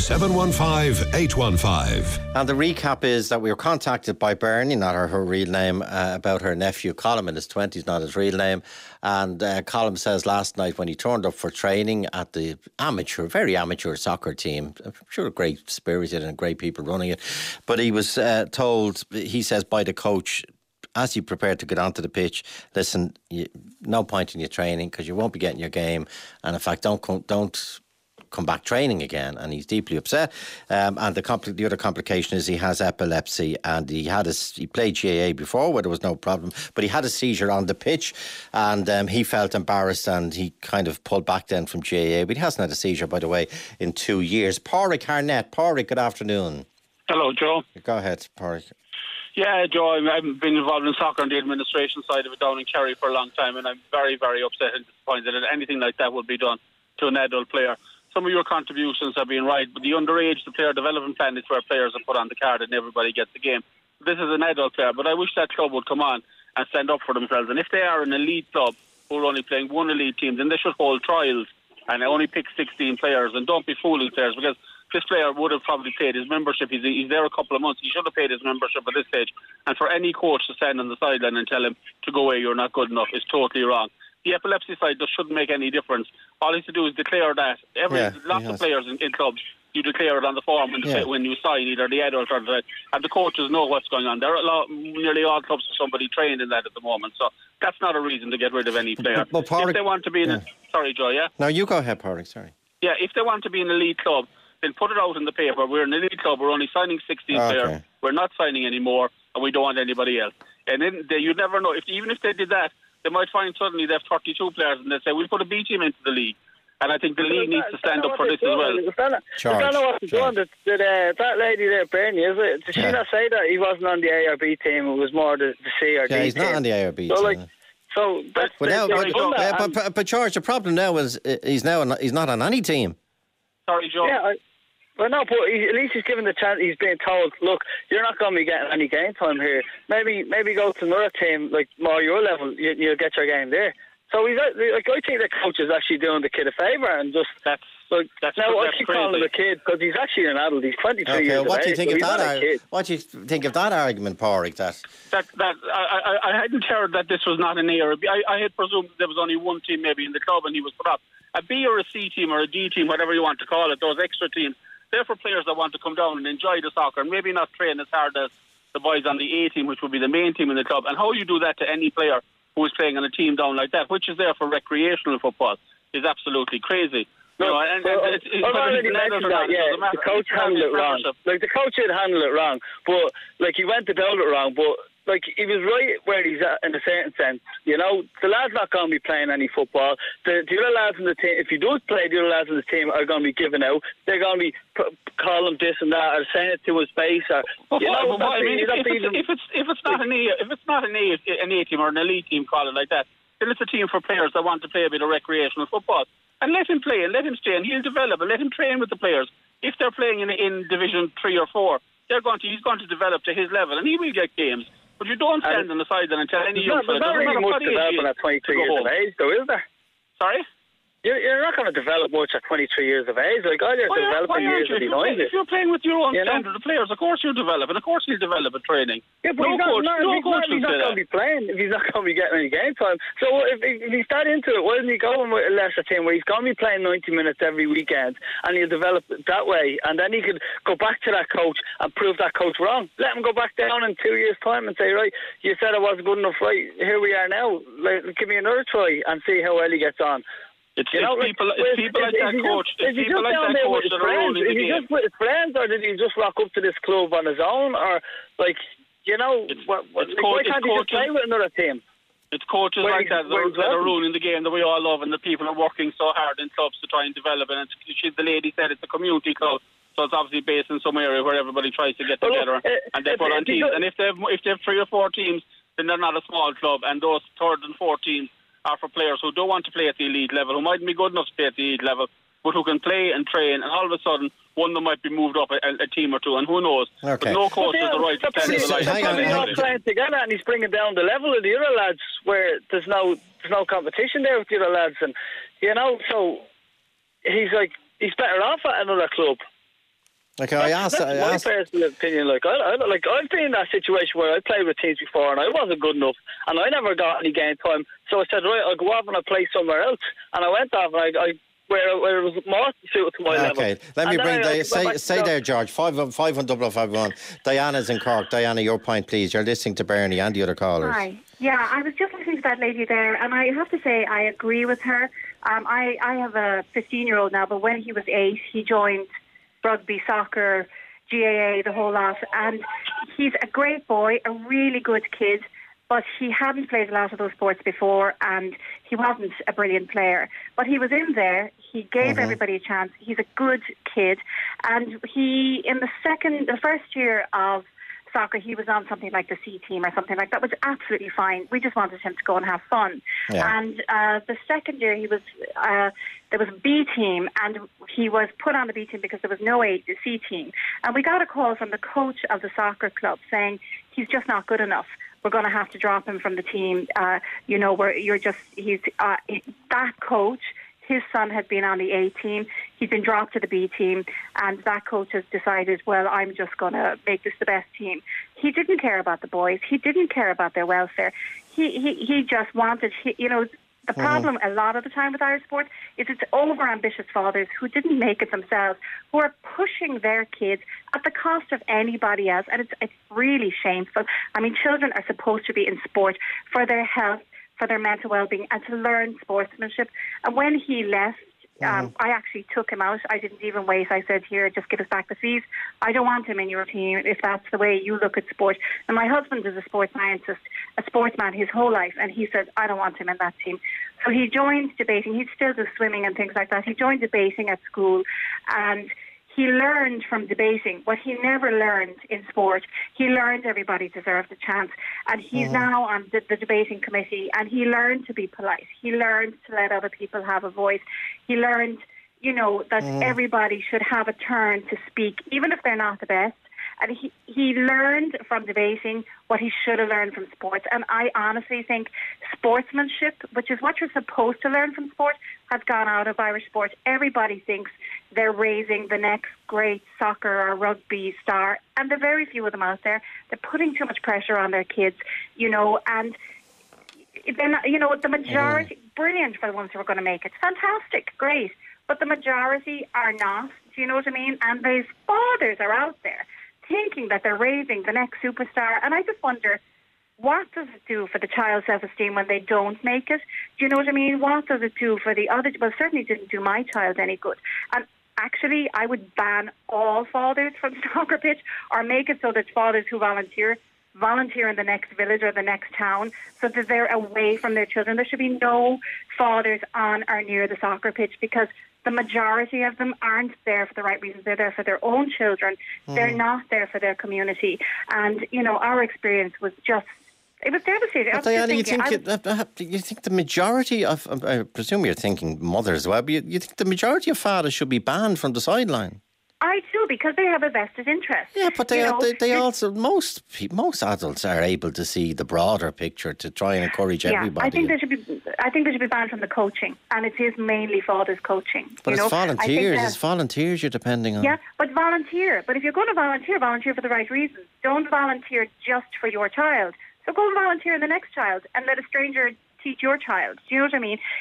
715 815. And the recap is that we were contacted by Bernie, not her real name, about her nephew Colm in his 20s, not his real name. And Colm says last night when he turned up for training at the very amateur soccer team, I'm sure great spirited and great people running it, but he was told, he says, by the coach, as he prepared to get onto the pitch, listen, no point in your training because you won't be getting your game, and in fact, don't come back training again. And he's deeply upset. And the other complication is he has epilepsy, and he played GAA before where there was no problem, but he had a seizure on the pitch, and he felt embarrassed, and he kind of pulled back then from GAA. But he hasn't had a seizure, by the way, in 2 years. Pádraig Harnett. Pádraig, good afternoon. Hello, Joe. Go ahead, Pádraig. Yeah, Joe, I've been involved in soccer on the administration side of it down in Kerry for a long time, and I'm very, very upset and disappointed that anything like that would be done to an adult player. Some of your contributions have been right, but the underage, the player development plan is where players are put on the card and everybody gets the game. This is an adult player, but I wish that club would come on and stand up for themselves. And if they are an elite club who are only playing one elite team, then they should hold trials and only pick 16 players, and don't be fooling players, because this player would have probably paid his membership. He's there a couple of months. He should have paid his membership at this stage. And for any coach to stand on the sideline and tell him to go away, you're not good enough, is totally wrong. The epilepsy side just shouldn't make any difference. All he has to do is declare that. Lots of players in clubs, you declare it on the form when you sign, either the adult or the... And the coaches know what's going on. Nearly all clubs have somebody trained in that at the moment. So that's not a reason to get rid of any player. But if they want to be in Sorry, Joe, yeah? No, you go ahead, Pádraig, sorry. Yeah, if they want to be an elite club, then put it out in the paper. We're an elite club. We're only signing 16 players. We're not signing any more, and we don't want anybody else. And then you never know. Even if they did that, they might find suddenly they have 32 players, and they say, we'll put a B team into the league. And I think the league needs to stand up for this as well. I don't know what they're doing. That lady there, Bernie, is it? Did she not say that he wasn't on the ARB team? It was more the C or D team? Yeah, he's not on the ARB team. So that's but George, the problem now is he's not on any team. Sorry, Joe. Yeah, well, no, but at least he's given the chance. He's being told, look, you're not going to be getting any game time here. Maybe go to another team, like more your level, you'll get your game there. So he's I think the coach is actually doing the kid a favour, and just I keep calling him a kid because he's actually an adult. He's 23 years what of do you age. think of that? What do you think of that argument, Pádraig? I hadn't heard that this was not an A or a B. I had presumed there was only one team maybe in the club, and he was put up. A B or a C team or a D team, whatever you want to call it, those extra teams, they're for players that want to come down and enjoy the soccer and maybe not train as hard as the boys on the A team, which would be the main team in the club. And how you do that to any player who is playing on a team down like that, which is there for recreational football, is absolutely crazy. The coach handled it wrong. Like, the coach did handle it wrong, but he went about it wrong. But he was right where he's at in a certain sense. You know, the lad's not going to be playing any football. The other lads in the team, if he does play, the other lads in the team are going to be giving out. They're going to be calling this and that, or saying it to his face, or if it's not an A team or an elite team, call it like that, then it's a team for players that want to play a bit of recreational football. And let him play and let him stay, and he'll develop, and let him train with the players. If they're playing in Division 3 or 4, he's going to develop to his level, and he will get games. But you don't stand on the sideline and tell any young fella. There's not really much development at 23 years of age, though, is there? Sorry? You're not going to develop much at 23 years of age. All your developing years will be behind you. If you're playing with your own standard of players, of course you'll develop, and of course he'll develop at training. Yeah, but he's not going to be playing if he's not going to be getting any game time. So if he's that into it, why isn't he going with a lesser team where he's going to be playing 90 minutes every weekend, and he'll develop that way, and then he could go back to that coach and prove that coach wrong. Let him go back down in 2 years' time and say, right, you said I wasn't good enough, right, here we are now. Give me another try and see how well he gets on. It's people like that coach that are ruling the game. Is he just with his friends, or did he just rock up to this club on his own? Or, why can't he just play with another team? It's coaches like that are ruling the game that we all love, and the people are working so hard in clubs to try and develop. And the lady said it's a community club, so it's obviously based in some area where everybody tries to get together and they put on teams. And if they have 3 or 4 teams, then they're not a small club, and those 3rd and 4th teams are for players who don't want to play at the elite level, who mightn't be good enough to play at the elite level, but who can play and train, and all of a sudden one of them might be moved up a team or two, and who knows. Okay. But no coach has the right to stand in the line. They're all playing together, and he's bringing down the level of the other lads where there's no competition there with the other lads, and so he's better off at another club. Okay, that's my personal opinion. Like I've been in that situation where I played with teams before and I wasn't good enough and I never got any game time. So I said, right, I'll go off and I'll play somewhere else. And I went off and I where it was more suited to my level. Okay, let me bring say there, George. 5 on 0051. Diana's in Cork. Diana, your point, please. You're listening to Bernie and the other callers. Hi. Yeah, I was just listening to that lady there, and I have to say I agree with her. I have a 15-year-old now, but when he was 8, he joined rugby, soccer, GAA, the whole lot, and he's a great boy, a really good kid, but he hadn't played a lot of those sports before, and he wasn't a brilliant player. But he was in there. He gave everybody a chance. He's a good kid, and he, in the first year of soccer, he was on something like the C team or something like that, which was absolutely fine. We just wanted him to go and have fun. Yeah. And the second year, he was there was a B team, and he was put on the B team because there was no C team. And we got a call from the coach of the soccer club saying he's just not good enough. We're going to have to drop him from the team. That coach. His son has been on the A team. He's been dropped to the B team, and that coach has decided, well, I'm just going to make this the best team. He didn't care about the boys. He didn't care about their welfare. He just wanted, the problem a lot of the time with Irish sports is it's over-ambitious fathers who didn't make it themselves, who are pushing their kids at the cost of anybody else, and it's really shameful. I mean, children are supposed to be in sport for their health, for their mental well-being, and to learn sportsmanship. And when he left, I actually took him out. I didn't even wait. I said, here, just give us back the fees. I don't want him in your team if that's the way you look at sport. And my husband is a sports scientist, a sportsman his whole life, and he said, I don't want him in that team. So he joined debating. He still does swimming and things like that. He joined debating at school, and he learned from debating what he never learned in sport. He learned everybody deserved a chance. And he's now on the debating committee, and he learned to be polite. He learned to let other people have a voice. He learned, that everybody should have a turn to speak, even if they're not the best. And he learned from debating what he should have learned from sports. And I honestly think sportsmanship, which is what you're supposed to learn from sport, has gone out of Irish sport. Everybody thinks they're raising the next great soccer or rugby star, and there are very few of them out there. They're putting too much pressure on their kids, and then, the majority, brilliant for the ones who are going to make it. Fantastic, great. But the majority are not, do you know what I mean? And these fathers are out there thinking that they're raising the next superstar. And I just wonder, what does it do for the child's self-esteem when they don't make it? Do you know what I mean? What does it do for the other? Well, certainly didn't do my child any good. And actually, I would ban all fathers from the soccer pitch, or make it so that fathers who volunteer in the next village or the next town, so that they're away from their children. There should be no fathers on or near the soccer pitch, because the majority of them aren't there for the right reasons. They're there for their own children. They're not there for their community. And, our experience was just, it was devastating. But Diana, you think the majority of, I presume you're thinking mothers as well, but you think the majority of fathers should be banned from the sideline? I do, because they have a vested interest. Yeah, but they also, most adults are able to see the broader picture to try and encourage everybody. I think they should be banned from the coaching, and it is mainly fathers coaching. But it's volunteers. It's volunteers you're depending on. Yeah, but volunteer. But if you're going to volunteer for the right reasons. Don't volunteer just for your child. So go and volunteer in the next child, and let a stranger teach your child. Do you know what I mean?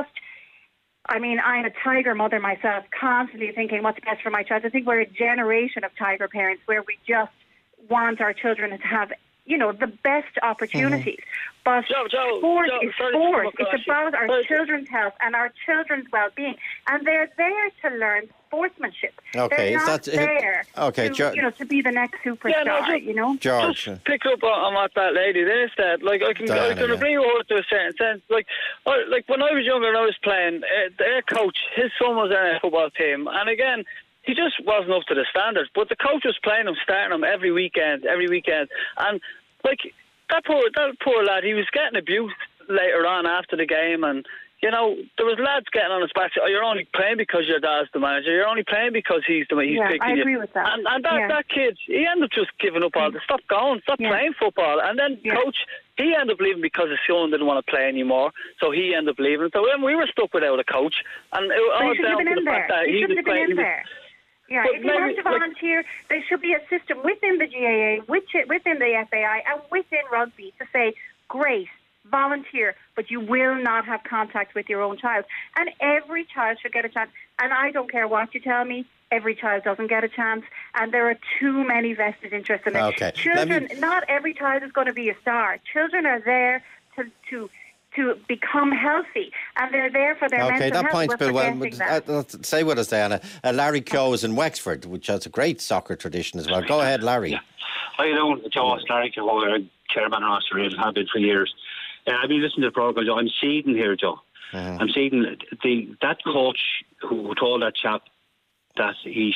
I'm a tiger mother myself, constantly thinking what's best for my child. I think we're a generation of tiger parents where we just want our children to have, the best opportunities. But sport is sport. It's about our children's health and our children's well-being. And they're there to learn sportsmanship. Okay, they're not there to be the next superstar, George. Just pick up on what that lady there said. Like, I can agree with her to a certain sense. Like when I was younger and I was playing, their coach, his son was in a football team. And again, he just wasn't up to the standards. But the coach was playing him, starting him every weekend. And, that poor lad, he was getting abused later on after the game, and there was lads getting on his back saying, you're only playing because your dad's the manager, you're only playing because he's picking you. I agree with that. And that kid, he ended up just giving up all the stop playing football, and then coach He ended up leaving because his son didn't want to play anymore, so he ended up leaving. So we were stuck without a coach, and it all down to the fact that he was playing. Yeah, if you want to volunteer, there should be a system within the GAA, within the FAI, and within rugby to say, great, volunteer, but you will not have contact with your own child. And every child should get a chance. And I don't care what you tell me, every child doesn't get a chance, and there are too many vested interests in it. Okay. Children, not every child is going to be a star. Children are there to become healthy, and they're there for their mental health. Okay, that point's Bill. Well, stay with us, Diana. Larry Keogh is in Wexford, which has a great soccer tradition as well. Go ahead, Larry. Yeah. How you doing, Joe? It's Larry Keogh, chairman of Australia, have been for years. I've been listening to the programme, Joe. I'm seeing here, Joe. I'm seeing that coach who told that chap that he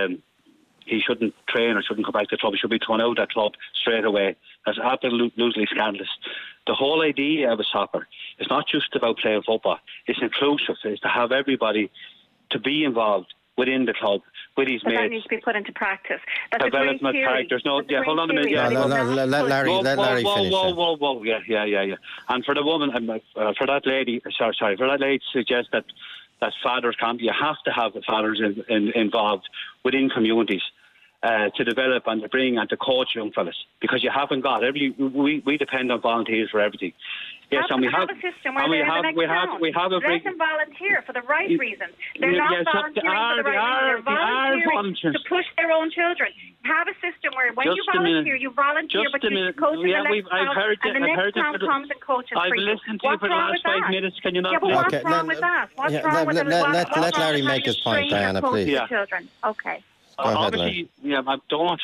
shouldn't train or shouldn't come back to the club. He should be thrown out of that club straight away. That's absolutely scandalous. The whole idea of soccer is not just about playing football. It's inclusive. It's to have everybody to be involved within the club, with his mates. That needs to be put into practice. That's development practice. No, yeah, hold on a minute. Let Larry finish. Whoa. Yeah. And for the woman, for that lady, for that lady to suggest that fathers can't. You have to have the fathers involved within communities to develop and to bring and to coach young fellas, because you haven't got we depend on volunteers for everything. Yes, and we have a system where let them volunteer for the right reasons. They're not volunteering for the right reasons. They're volunteering to push their own children. Have a system where when you volunteer, but you coach in the next town, and the next town comes and coaches for you. I've listened to you for the last 5 minutes. Can you not? Yeah, but what's wrong with that? What's wrong with let Larry make his point, Diana, please. Children. Okay. Obviously, I don't want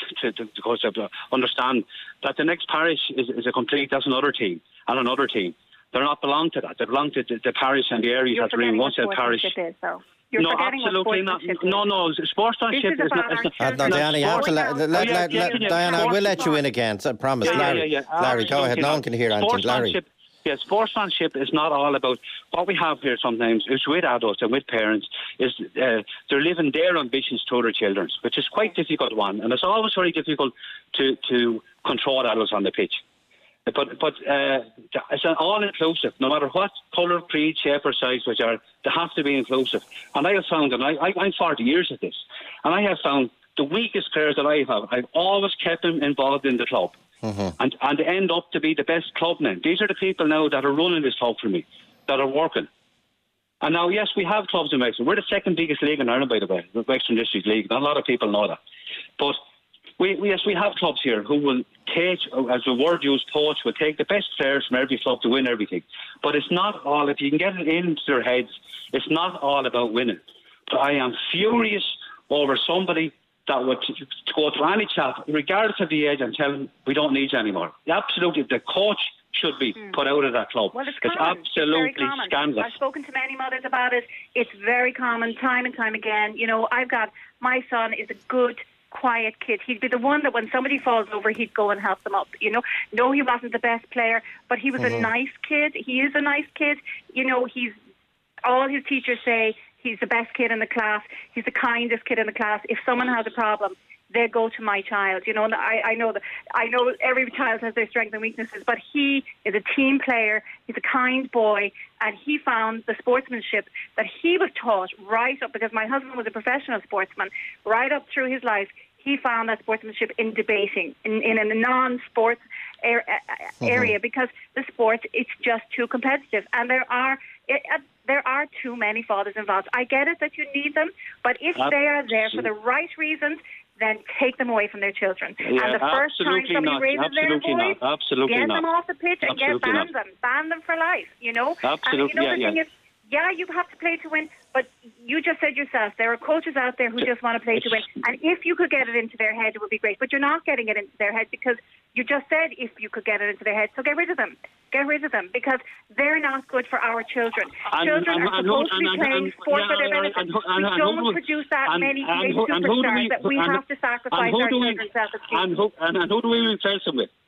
to understand that the next parish is a complete. That's another team and another team. They don't belong to that. They belong to the parish and the areas that are in one set parish. No, absolutely not. No, sportsmanship is not. No, Diana, you have to Diana, I will let you in again. I promise. Larry, go ahead. No one can hear anything. Larry. Yeah, sportsmanship is not all about what we have here sometimes. It's with adults and with parents. Is they're living their ambitions to their children, which is quite difficult one, and it's always very difficult to control adults on the pitch. But it's an all-inclusive, no matter what colour, creed, shape or size which are, they have to be inclusive. And I have found, and I'm 40 years at this, and I have found the weakest players that I have, I've always kept them involved in the club. And end up to be the best club now. These are the people now that are running this club for me, that are working. And now, yes, we have clubs in Wexford. We're the second biggest league in Ireland, by the way, the Wexford District League. Not a lot of people know that. But we have clubs here who will take, as the word used, poach, will take the best players from every club to win everything. But it's not all, if you can get it into their heads, it's not all about winning. But I am furious over somebody that would go to any chap, regardless of the age, and tell him we don't need you anymore. Absolutely, the coach should be put out of that club. Well, it's absolutely scandalous. I've spoken to many mothers about it. It's very common, time and time again. You know, my son is a good, quiet kid. He'd be the one that when somebody falls over, he'd go and help them up. You know, no, he wasn't the best player, but he was a nice kid. He is a nice kid. You know, all his teachers say he's the best kid in the class. He's the kindest kid in the class. If someone has a problem, they go to my child. You know, and I know every child has their strengths and weaknesses, but he is a team player. He's a kind boy, and he found the sportsmanship that he was taught right up, because my husband was a professional sportsman, right up through his life. He found that sportsmanship in debating, in a non-sports area, because the sport, it's just too competitive, and there are too many fathers involved. I get it that you need them, but if they are there for the right reasons, then take them away from their children. Yeah, and the first time somebody raises their voice, get them off the pitch and ban them for life, you know? Absolutely, and the thing is, you have to play to win, but you just said yourself, there are coaches out there who just want to play to win. And if you could get it into their head, it would be great. But you're not getting it into their head, because you just said if you could get it into their head. So get rid of them. Get rid of them, because they're not good for our children. Children are supposed to be playing sport for their benefit. We don't produce that many great superstars that we have to sacrifice our children's self-esteem. And who do we replace them with?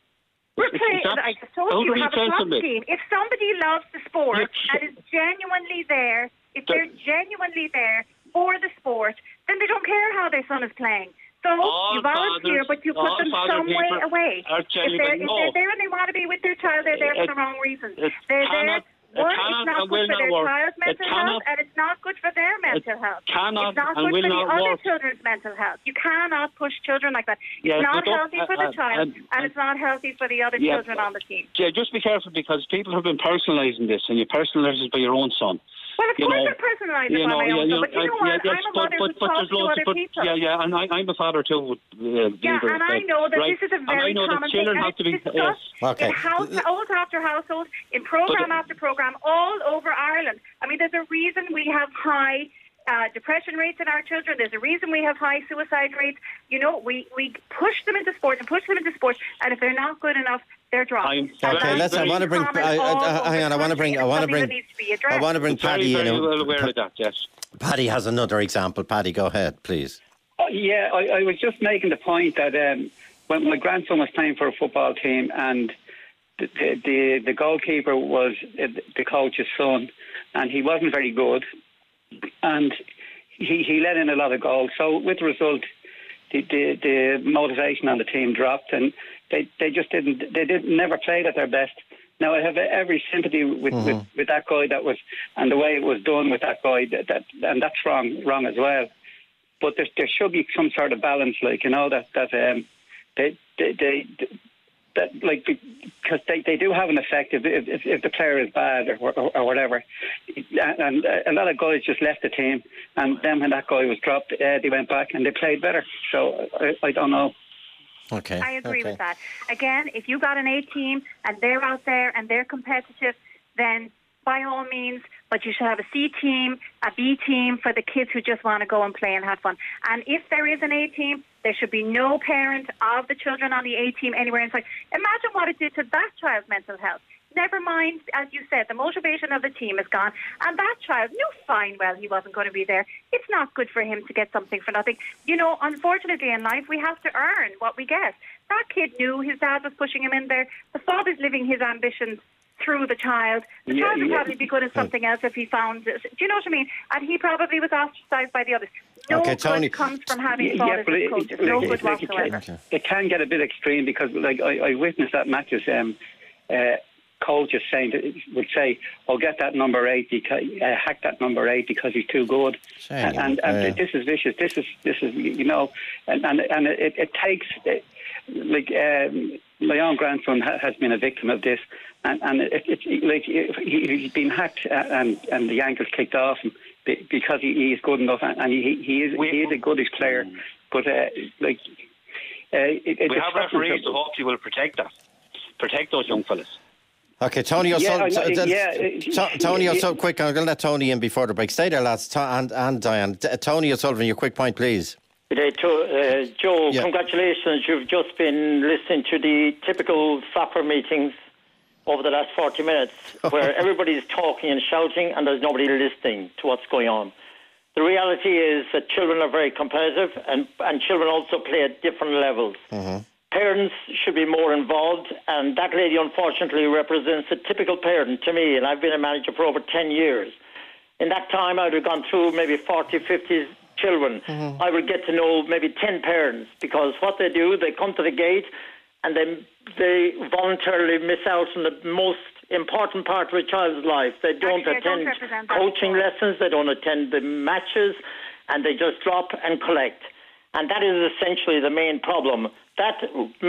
I just told you, have a club team. If somebody loves the sport and is genuinely there, if they're genuinely there for the sport, then they don't care how their son is playing. So you volunteer, but you put them some way away. If they're there and they want to be with their child, they're there for the wrong reasons. They're there. One, it's not good for their child's mental health, and it's not good for their mental health. It's not good for the other children's mental health. You cannot push children like that. It's not healthy for the child, and it's not healthy for the other children on the team. Yeah, just be careful, because people have been personalising this, and you personalise it by your own son. Well, of course I personalise it by my own son, but you know what? I'm a mother who talks to other people. Yeah, and I'm a father too. And I know that this is a very common thing, and it's discussed in household after household, in programme after programme, all over Ireland. I mean, there's a reason we have high depression rates in our children. There's a reason we have high suicide rates. You know, we push them into sport, and if they're not good enough, they're dropped. Okay, I want to bring. Hang on. I want to bring Paddy in. Very well aware of that. Yes. Paddy has another example. Paddy, go ahead, please. I was just making the point that when my grandson was playing for a football team, and the goalkeeper was the coach's son, and he wasn't very good, and he let in a lot of goals. So with the result, the motivation on the team dropped, and they just never played at their best. Now I have every sympathy with that guy and the way it was done with that guy, and that's wrong as well. But there should be some sort of balance, like, you know, because they do have an effect if the player is bad or whatever. And a lot of guys just left the team, and then when that guy was dropped, they went back and they played better. So I don't know. Okay. I agree with that. Again, if you got an A team and they're out there and they're competitive, then by all means, but you should have a C team, a B team for the kids who just want to go and play and have fun. And if there is an A team, there should be no parent of the children on the A team anywhere inside. Imagine what it did to that child's mental health. Never mind, as you said, the motivation of the team is gone. And that child knew fine well he wasn't going to be there. It's not good for him to get something for nothing. You know, unfortunately in life, we have to earn what we get. That kid knew his dad was pushing him in there. The father's living his ambitions through the child. The child would probably be good at something else if he found it. Do you know what I mean? And he probably was ostracised by the others. No good comes from having fathers as coaches. No good whatsoever. It can get a bit extreme, because like I witnessed that matches. Coaches would say, "Oh, get that number 8, hack that number 8 because he's too good." And this is vicious. This is you know, and it takes like my own grandson has been a victim of this, and it's like he's been hacked and the ankles kicked off him because he is good enough, and he is a goodish player, but we have referees who hopefully will protect those young fellas. Okay, Tony Tony O'Sullivan, quick, I'm going to let Tony in before the break. Stay there, lads, and Diane. Tony O'Sullivan, your quick point, please. Good day, Joe, congratulations. You've just been listening to the typical FAPR meetings over the last 40 minutes, where everybody's talking and shouting and there's nobody listening to what's going on. The reality is that children are very competitive, and children also play at different levels. Mm-hmm. Parents should be more involved, and that lady unfortunately represents a typical parent to me, and I've been a manager for over 10 years. In that time, I would have gone through maybe 40, 50 children. Mm-hmm. I would get to know maybe 10 parents, because what they do, they come to the gate and they voluntarily miss out on the most important part of a child's life. They don't attend coaching lessons, they don't attend the matches, and they just drop and collect. And that is essentially the main problem. That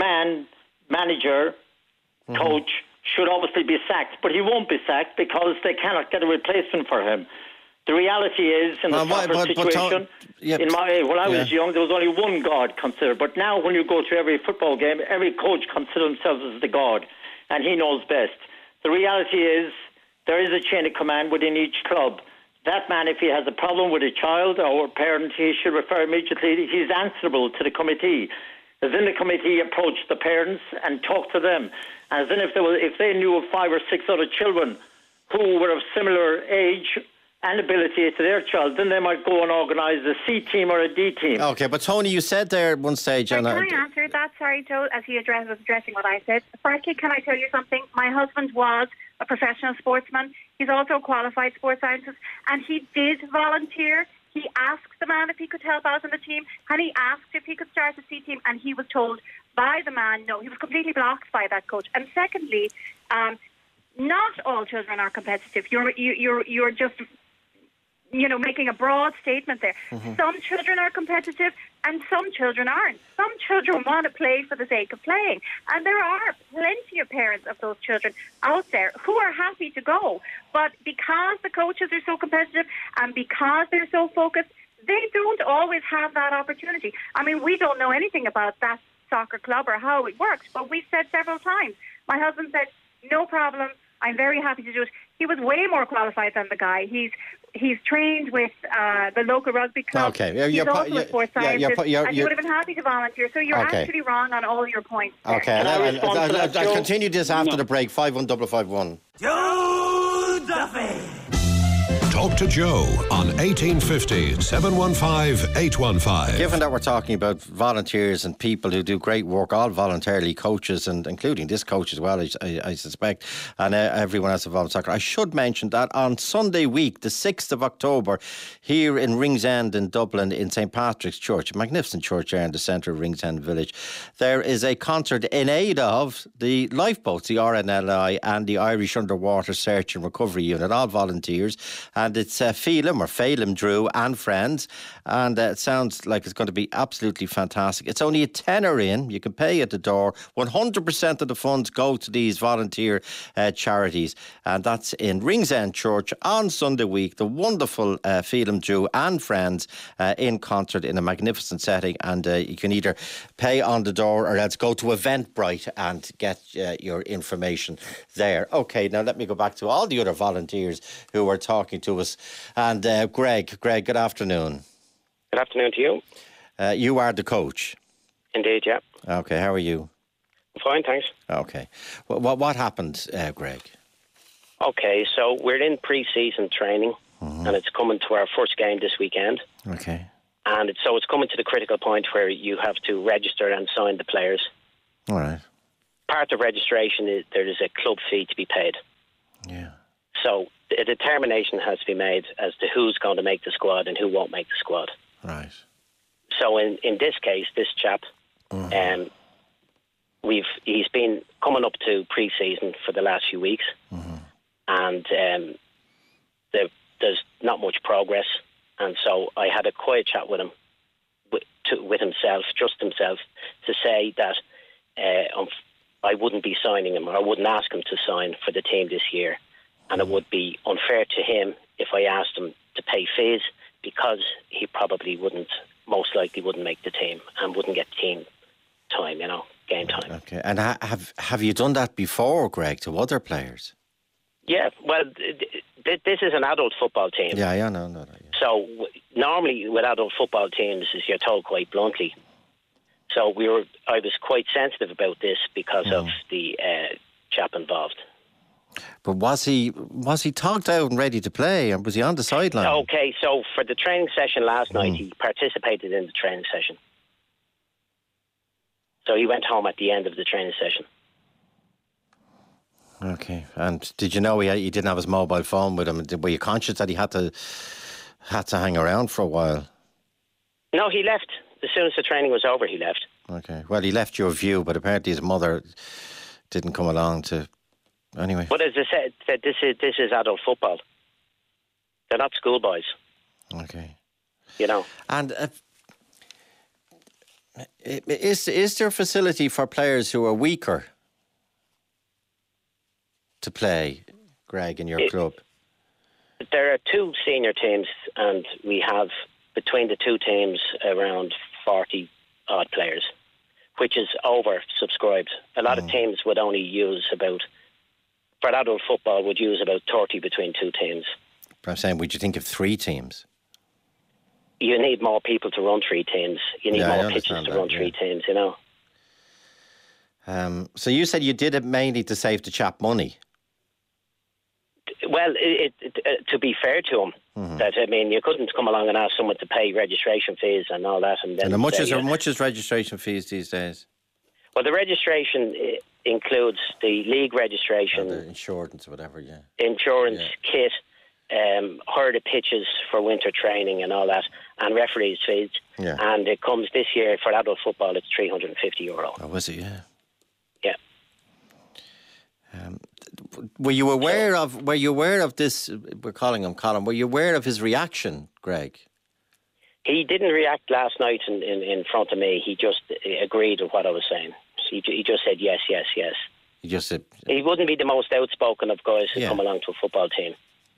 manager, coach, should obviously be sacked, but he won't be sacked because they cannot get a replacement for him. The reality is, in the situation, when I was young, there was only one God considered. But now when you go to every football game, every coach considers themselves as the God, and he knows best. The reality is, there is a chain of command within each club. That man, if he has a problem with a child or a parent, he should refer immediately. He's answerable to the committee. As in the committee, approach the parents and talk to them. As in if they knew of 5 or 6 other children who were of similar age and ability to their child, then they might go and organise a C team or a D team. Okay, but Tony, you said there at one stage... Can I answer that? Sorry, Joe, as he was addressing what I said. Frankie, can I tell you something? My husband was a professional sportsman. He's also a qualified sports scientist, and he did volunteer. He asked the man if he could help out on the team, and he asked if he could start a C team, and he was told by the man no. He was completely blocked by that coach. And secondly, not all children are competitive. You're just making a broad statement there. Mm-hmm. Some children are competitive and some children aren't. Some children want to play for the sake of playing. And there are plenty of parents of those children out there who are happy to go. But because the coaches are so competitive and because they're so focused, they don't always have that opportunity. I mean, we don't know anything about that soccer club or how it works, but we've said several times. My husband said, no problem, I'm very happy to do it. He was way more qualified than the guy. He's trained with the local rugby club. Okay. He's also a sports scientist, and he would have been happy to volunteer. So you're actually wrong on all your points there. Okay, I'll continue this after the break. 51551. Joe Duffy. Talk to Joe on 1850 715 815. Given that we're talking about volunteers and people who do great work, all voluntarily, coaches and including this coach as well, I suspect, and everyone else involved in soccer, I should mention that on Sunday week, the 6th of October, here in Ringsend in Dublin, in St. Patrick's Church, a magnificent church there in the centre of Ringsend village, there is a concert in aid of the lifeboats, the RNLI and the Irish Underwater Search and Recovery Unit, all volunteers. And it's Phelim Drew and friends, and it sounds like it's going to be absolutely fantastic. It's only a tenner in. You can pay at the door. 100% of the funds go to these volunteer charities, and that's in Ringsend Church on Sunday week. The wonderful Phelim Drew and friends in concert in a magnificent setting, and you can either pay on the door or else go to Eventbrite and get your information there. Okay, now let me go back to all the other volunteers who were talking to us. And Greg, good afternoon. Good afternoon to you. You are the coach? Indeed, yeah. Okay, how are you? Fine, thanks. Okay. What happened, Greg? Okay, so we're in pre-season training, and it's coming to our first game this weekend. Okay. And it's coming to the critical point where you have to register and sign the players. All right. Part of registration is there is a club fee to be paid. Yeah. So a determination has to be made as to who's going to make the squad and who won't make the squad. Right. So in this case, this chap, he's been coming up to pre-season for the last few weeks, and there's not much progress. And so I had a quiet chat with him, with himself, just himself, to say that I wouldn't be signing him, or I wouldn't ask him to sign for the team this year. And it would be unfair to him if I asked him to pay fees, because he probably most likely wouldn't make the team and wouldn't get team time, game time. Okay. And have you done that before, Greg, to other players? Yeah, well, this is an adult football team. Yeah, no. Yeah. So normally with adult football teams, as you're told quite bluntly. So I was quite sensitive about this because of the chap involved. But was he talked out and ready to play, and was he on the sideline? Okay, so for the training session last night, he participated in the training session. So he went home at the end of the training session. Okay, and did you know he didn't have his mobile phone with him? Were you conscious that he had to hang around for a while? No, he left. As soon as the training was over, he left. Okay, well, he left your view, but apparently his mother didn't come along to... Anyway. But as I said, this is adult football. They're not schoolboys. Okay. And is there a facility for players who are weaker to play, Greg, in your club? There are two senior teams, and we have between the two teams around 40 odd players, which is oversubscribed. A lot of teams would only use for adult football, would use about 30 between two teams. But I'm saying, would you think of 3 teams? You need more people to run 3 teams. You need more pitches to run 3 teams, So you said you did it mainly to save the chap money? Well, to be fair to him, you couldn't come along and ask someone to pay registration fees and all that. And then how much is registration fees these days? Well, the registration includes the league registration, the insurance, whatever, insurance kit, hire the pitches for winter training and all that, and referees' fees. Yeah. And it comes this year for adult football, it's €350. Oh, was it? Yeah. Yeah. Were you aware of this? We're calling him Colin. Were you aware of his reaction, Greg? He didn't react last night in front of me. He just agreed with what I was saying. He just said yes, yes, yes. He just said he wouldn't be the most outspoken of guys who come along to a football team.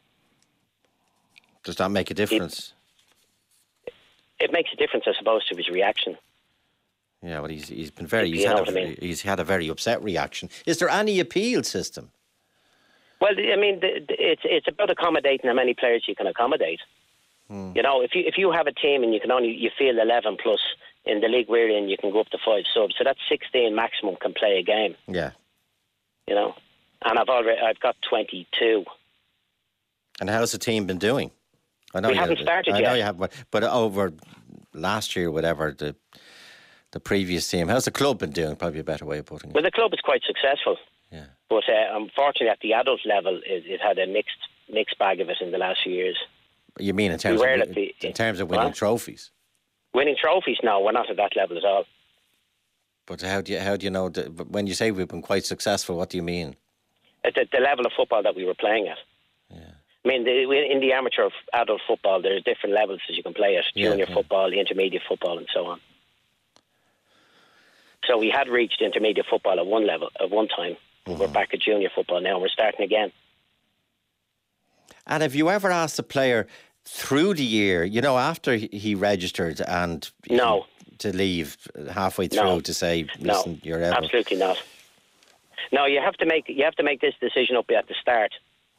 Does that make a difference? It makes a difference, I suppose, to his reaction. Yeah, well, he's been very. He's had a very upset reaction. Is there any appeal system? Well, I mean, it's about accommodating how many players you can accommodate. You know, if you have a team and you field 11 plus in the league we're in, you can go up to 5 subs. So that's 16 maximum can play a game. Yeah. You know, and I've got 22. And how's the team been doing? I know we haven't started yet. I know you have, but over last year, whatever the previous team, how's the club been doing? Probably a better way of putting it. Well, the club is quite successful. Yeah. But unfortunately, at the adult level, it had a mixed bag of it in the last few years. You mean in terms of winning trophies? Winning trophies? No, we're not at that level at all. But how do you know? When you say we've been quite successful, what do you mean? At the level of football that we were playing at. Yeah. I mean, in the amateur adult football, there's different levels that you can play at: junior football, intermediate football, and so on. So we had reached intermediate football at one level at one time. We're back at junior football now, and we're starting again. And have you ever asked a player through the year, you know, after he registered and to leave halfway through to say, listen, you're out? Absolutely not. No, you have to make this decision up at the start.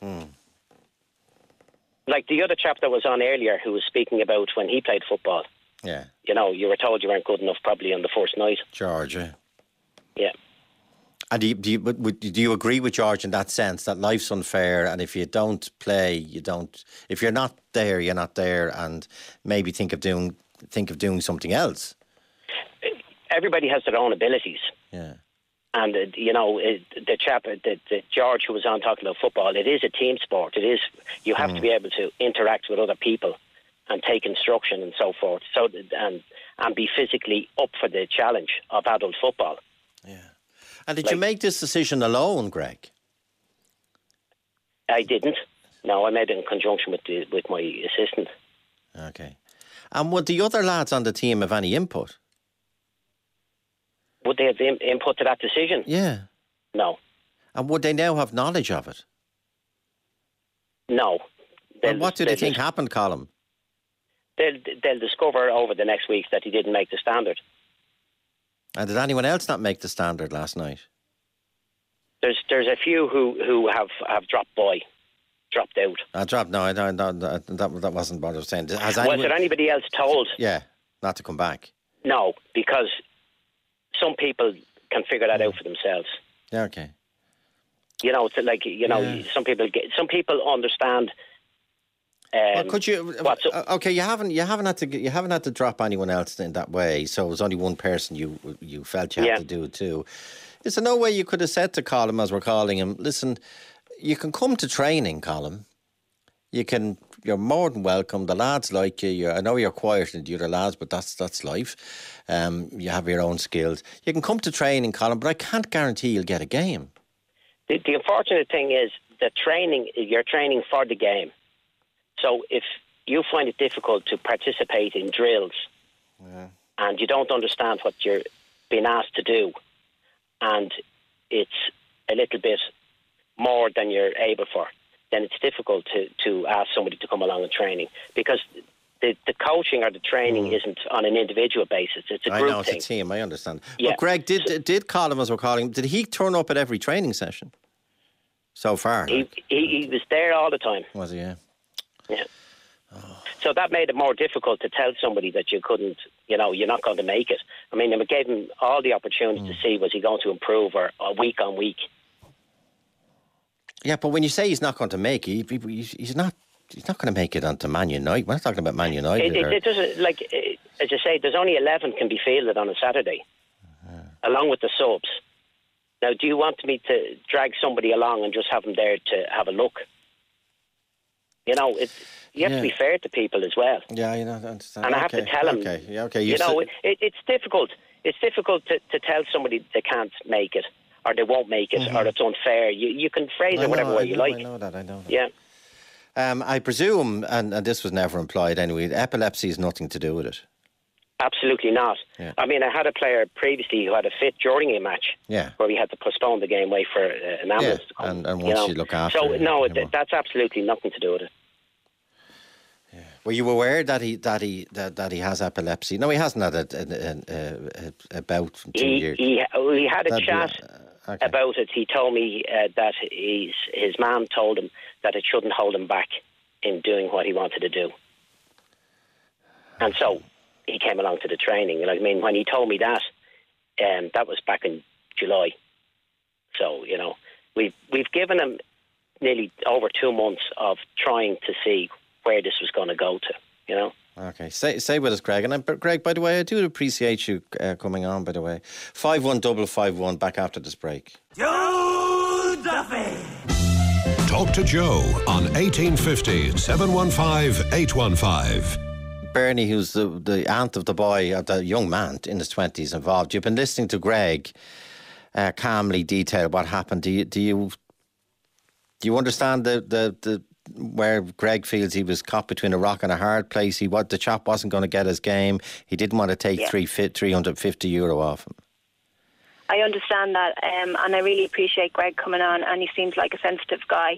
Like the other chap that was on earlier, who was speaking about when he played football. Yeah. You know, you were told you weren't good enough probably on the first night. George, yeah. And do you agree with George in that sense, that life's unfair, and if you don't play, you don't. If you're not there, you're not there, and maybe think of doing something else. Everybody has their own abilities. Yeah. And the chap, the George who was on talking about football, it is a team sport. It is. You have to be able to interact with other people and take instruction and so forth. So and be physically up for the challenge of adult football. Yeah. And did you make this decision alone, Greg? I didn't. No, I made it in conjunction with my assistant. Okay. And would the other lads on the team have any input? Would they have input to that decision? Yeah. No. And would they now have knowledge of it? No. And what do they think happened, Colin? They'll discover over the next week that he didn't make the standard. And did anyone else not make the standard last night? There's a few who have dropped out. Dropped? No, that wasn't what I was saying. Was there anybody else told? Yeah, not to come back. No, because some people can figure that out for themselves. Yeah, okay. You know, it's like some people understand. Well, could you? Okay, you haven't had to drop anyone else in that way. So it was only one person you felt you had to do it to. Is there no way you could have said to Colin, as we're calling him, listen, you can come to training, Colin. You're more than welcome. The lads like you. I know you're quieter than the other lads, but that's life. You have your own skills. You can come to training, Colin, but I can't guarantee you'll get a game. The unfortunate thing is that you're training for the game. So if you find it difficult to participate in drills and you don't understand what you're being asked to do, and it's a little bit more than you're able for, then it's difficult to ask somebody to come along and training, because the coaching or the training isn't on an individual basis. It's a group thing. I know, it's a team, I understand. Yeah. But Greg, did Colin, as we're calling him, did he turn up at every training session so far? He was there all the time. Was he, yeah? Yeah. Oh. So that made it more difficult to tell somebody that you couldn't, you're not going to make it. I mean, it gave him all the opportunity to see, was he going to improve or week on week. Yeah, but when you say he's not going to make it, he's not going to make it onto Man United. We're not talking about Man United. It doesn't, like, as you say, there's only 11 can be fielded on a Saturday, along with the subs. Now, do you want me to drag somebody along and just have them there to have a look? You know, you have to be fair to people as well. Yeah, you know, I understand. And I have to tell them. Okay, yeah, okay. You know, it's difficult. It's difficult to tell somebody they can't make it, or they won't make it, or it's unfair. You can phrase it whatever way you like. I know that. Yeah. I presume, and this was never implied anyway, epilepsy has nothing to do with it. Absolutely not. Yeah. I mean, I had a player previously who had a fit during a match where we had to postpone the game, wait for an ambulance to come. And once you look after it. So, no, that's absolutely nothing to do with it. Yeah. Were you aware that he has epilepsy? No, he hasn't had a bout in 2 years. We had a chat about it. He told me that his mum told him that it shouldn't hold him back in doing what he wanted to do. And so he came along to the training. And I mean, when he told me that, that was back in July. So, you know, we've given him nearly over 2 months of trying to see where this was going to go to, you know. Okay, stay with us, Greg. And Greg, by the way, I do appreciate you coming on, by the way. 51551, back after this break. Joe Duffy! Talk to Joe on 1850 715 815. Bernie, who's the aunt of the boy, the young man in his 20s involved. You've been listening to Greg calmly detail what happened. Do you understand the where Greg feels he was caught between a rock and a hard place? The chap wasn't going to get his game. He didn't want to take €350 off him. I understand that, and I really appreciate Greg coming on, and he seems like a sensitive guy.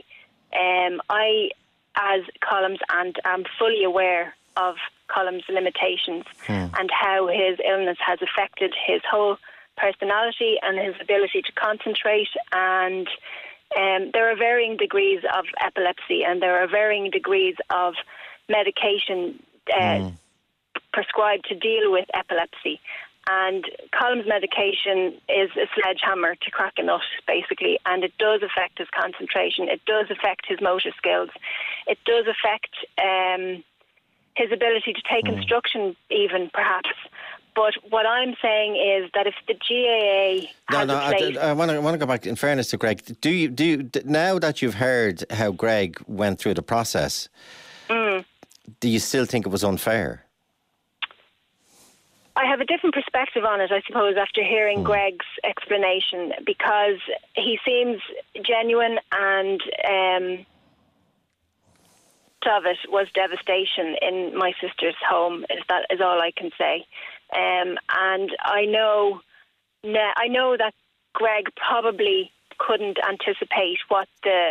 I, as Colm's aunt, am fully aware of Colm's limitations and how his illness has affected his whole personality and his ability to concentrate. And there are varying degrees of epilepsy, and there are varying degrees of medication prescribed to deal with epilepsy. And Colm's medication is a sledgehammer to crack a nut, basically, and it does affect his concentration. It does affect his motor skills. It does affect his ability to take instruction, even, perhaps. But what I'm saying is that if the GAA has a place... I want to go back, in fairness to Greg. Do you now that you've heard how Greg went through the process, do you still think it was unfair? I have a different perspective on it, I suppose, after hearing Greg's explanation, because he seems genuine, and of it was devastation in my sister's home. Is all I can say. And I know that Greg probably couldn't anticipate what the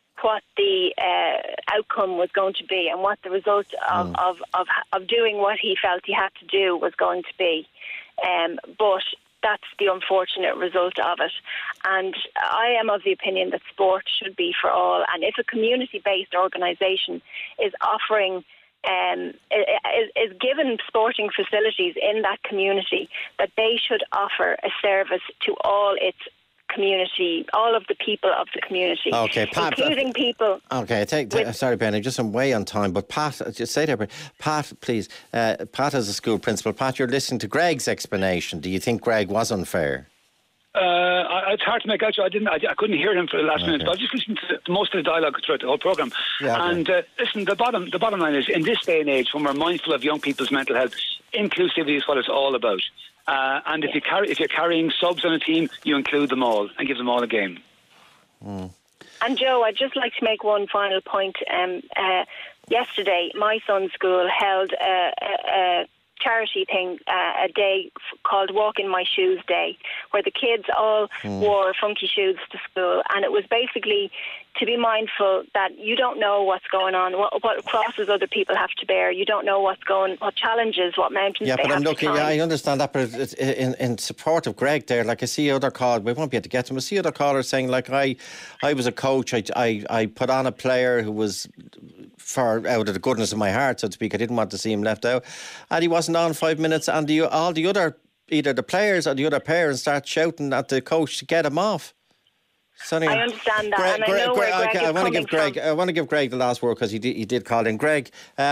outcome was going to be, and what the result of doing what he felt he had to do was going to be. But that's the unfortunate result of it. And I am of the opinion that sport should be for all. And if a community-based organisation is offering, is given sporting facilities in that community, that they should offer a service to all its community, all of the people of the community, including people. Okay, sorry, Benny, just I'm way on time, but Pat, just say there, Pat, please. Pat is a school principal. Pat, you're listening to Greg's explanation. Do you think Greg was unfair? It's hard to make out. I couldn't hear him for the last minute, but I just listened to most of the dialogue throughout the whole programme. Yeah, okay. And listen, the bottom line is, in this day and age, when we're mindful of young people's mental health, inclusivity is what it's all about. And if you're carrying subs on a team, you include them all and give them all a game. And Joe, I'd just like to make one final point. Yesterday, my son's school held a charity thing, a day called Walk in My Shoes Day, where the kids all wore funky shoes to school, and it was basically to be mindful that you don't know what's going on, what crosses other people have to bear. You don't know what challenges, what mountains they have to climb. I understand that, but it's in support of Greg there, like I see other callers, we won't be able to get them, I see other callers saying, like, I was a coach, I put on a player who was far out of the goodness of my heart, so to speak. I didn't want to see him left out, and he wasn't on 5 minutes, and all the other, either the players or the other parents, start shouting at the coach to get him off. So anyway, I understand that, and I know where Greg is coming from. I want to give Greg the last word, because he did call in. Greg,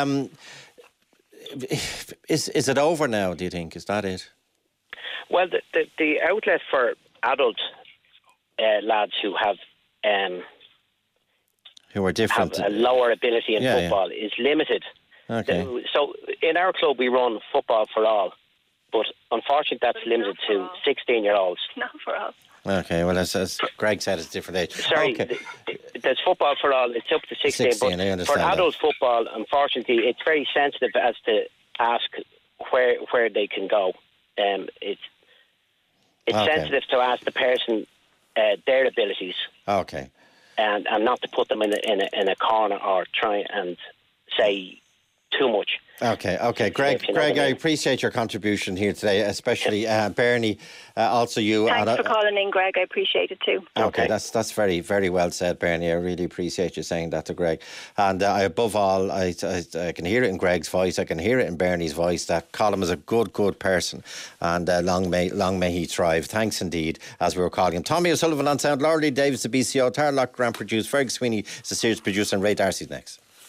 is it over now, do you think? Is that it? Well, the outlet for adult lads who have who are different, have a lower ability in football is limited. Okay. So in our club we run Football for All, but unfortunately that's limited to 16-year-olds. Not for all. Okay, well, as Greg said, it's different age. Sorry, okay. There's Football for All, it's up to 16 but for adult football, unfortunately, it's very sensitive as to ask where they can go. It's sensitive to ask the person their abilities. Okay. And not to put them in a corner or try and say too much. Okay. Greg, I appreciate your contribution here today, especially Bernie, also you. Thanks for calling in, Greg. I appreciate it too. Okay, that's very, very well said, Bernie. I really appreciate you saying that to Greg. And above all, I can hear it in Greg's voice. I can hear it in Bernie's voice that Colm is a good person, and long may he thrive. Thanks indeed, as we were calling him. Tommy O'Sullivan on sound, Laura Lee Davis, the BCO, Tara Lough, Grant producer, Fergus Sweeney is the series producer, and Ray Darcy's next.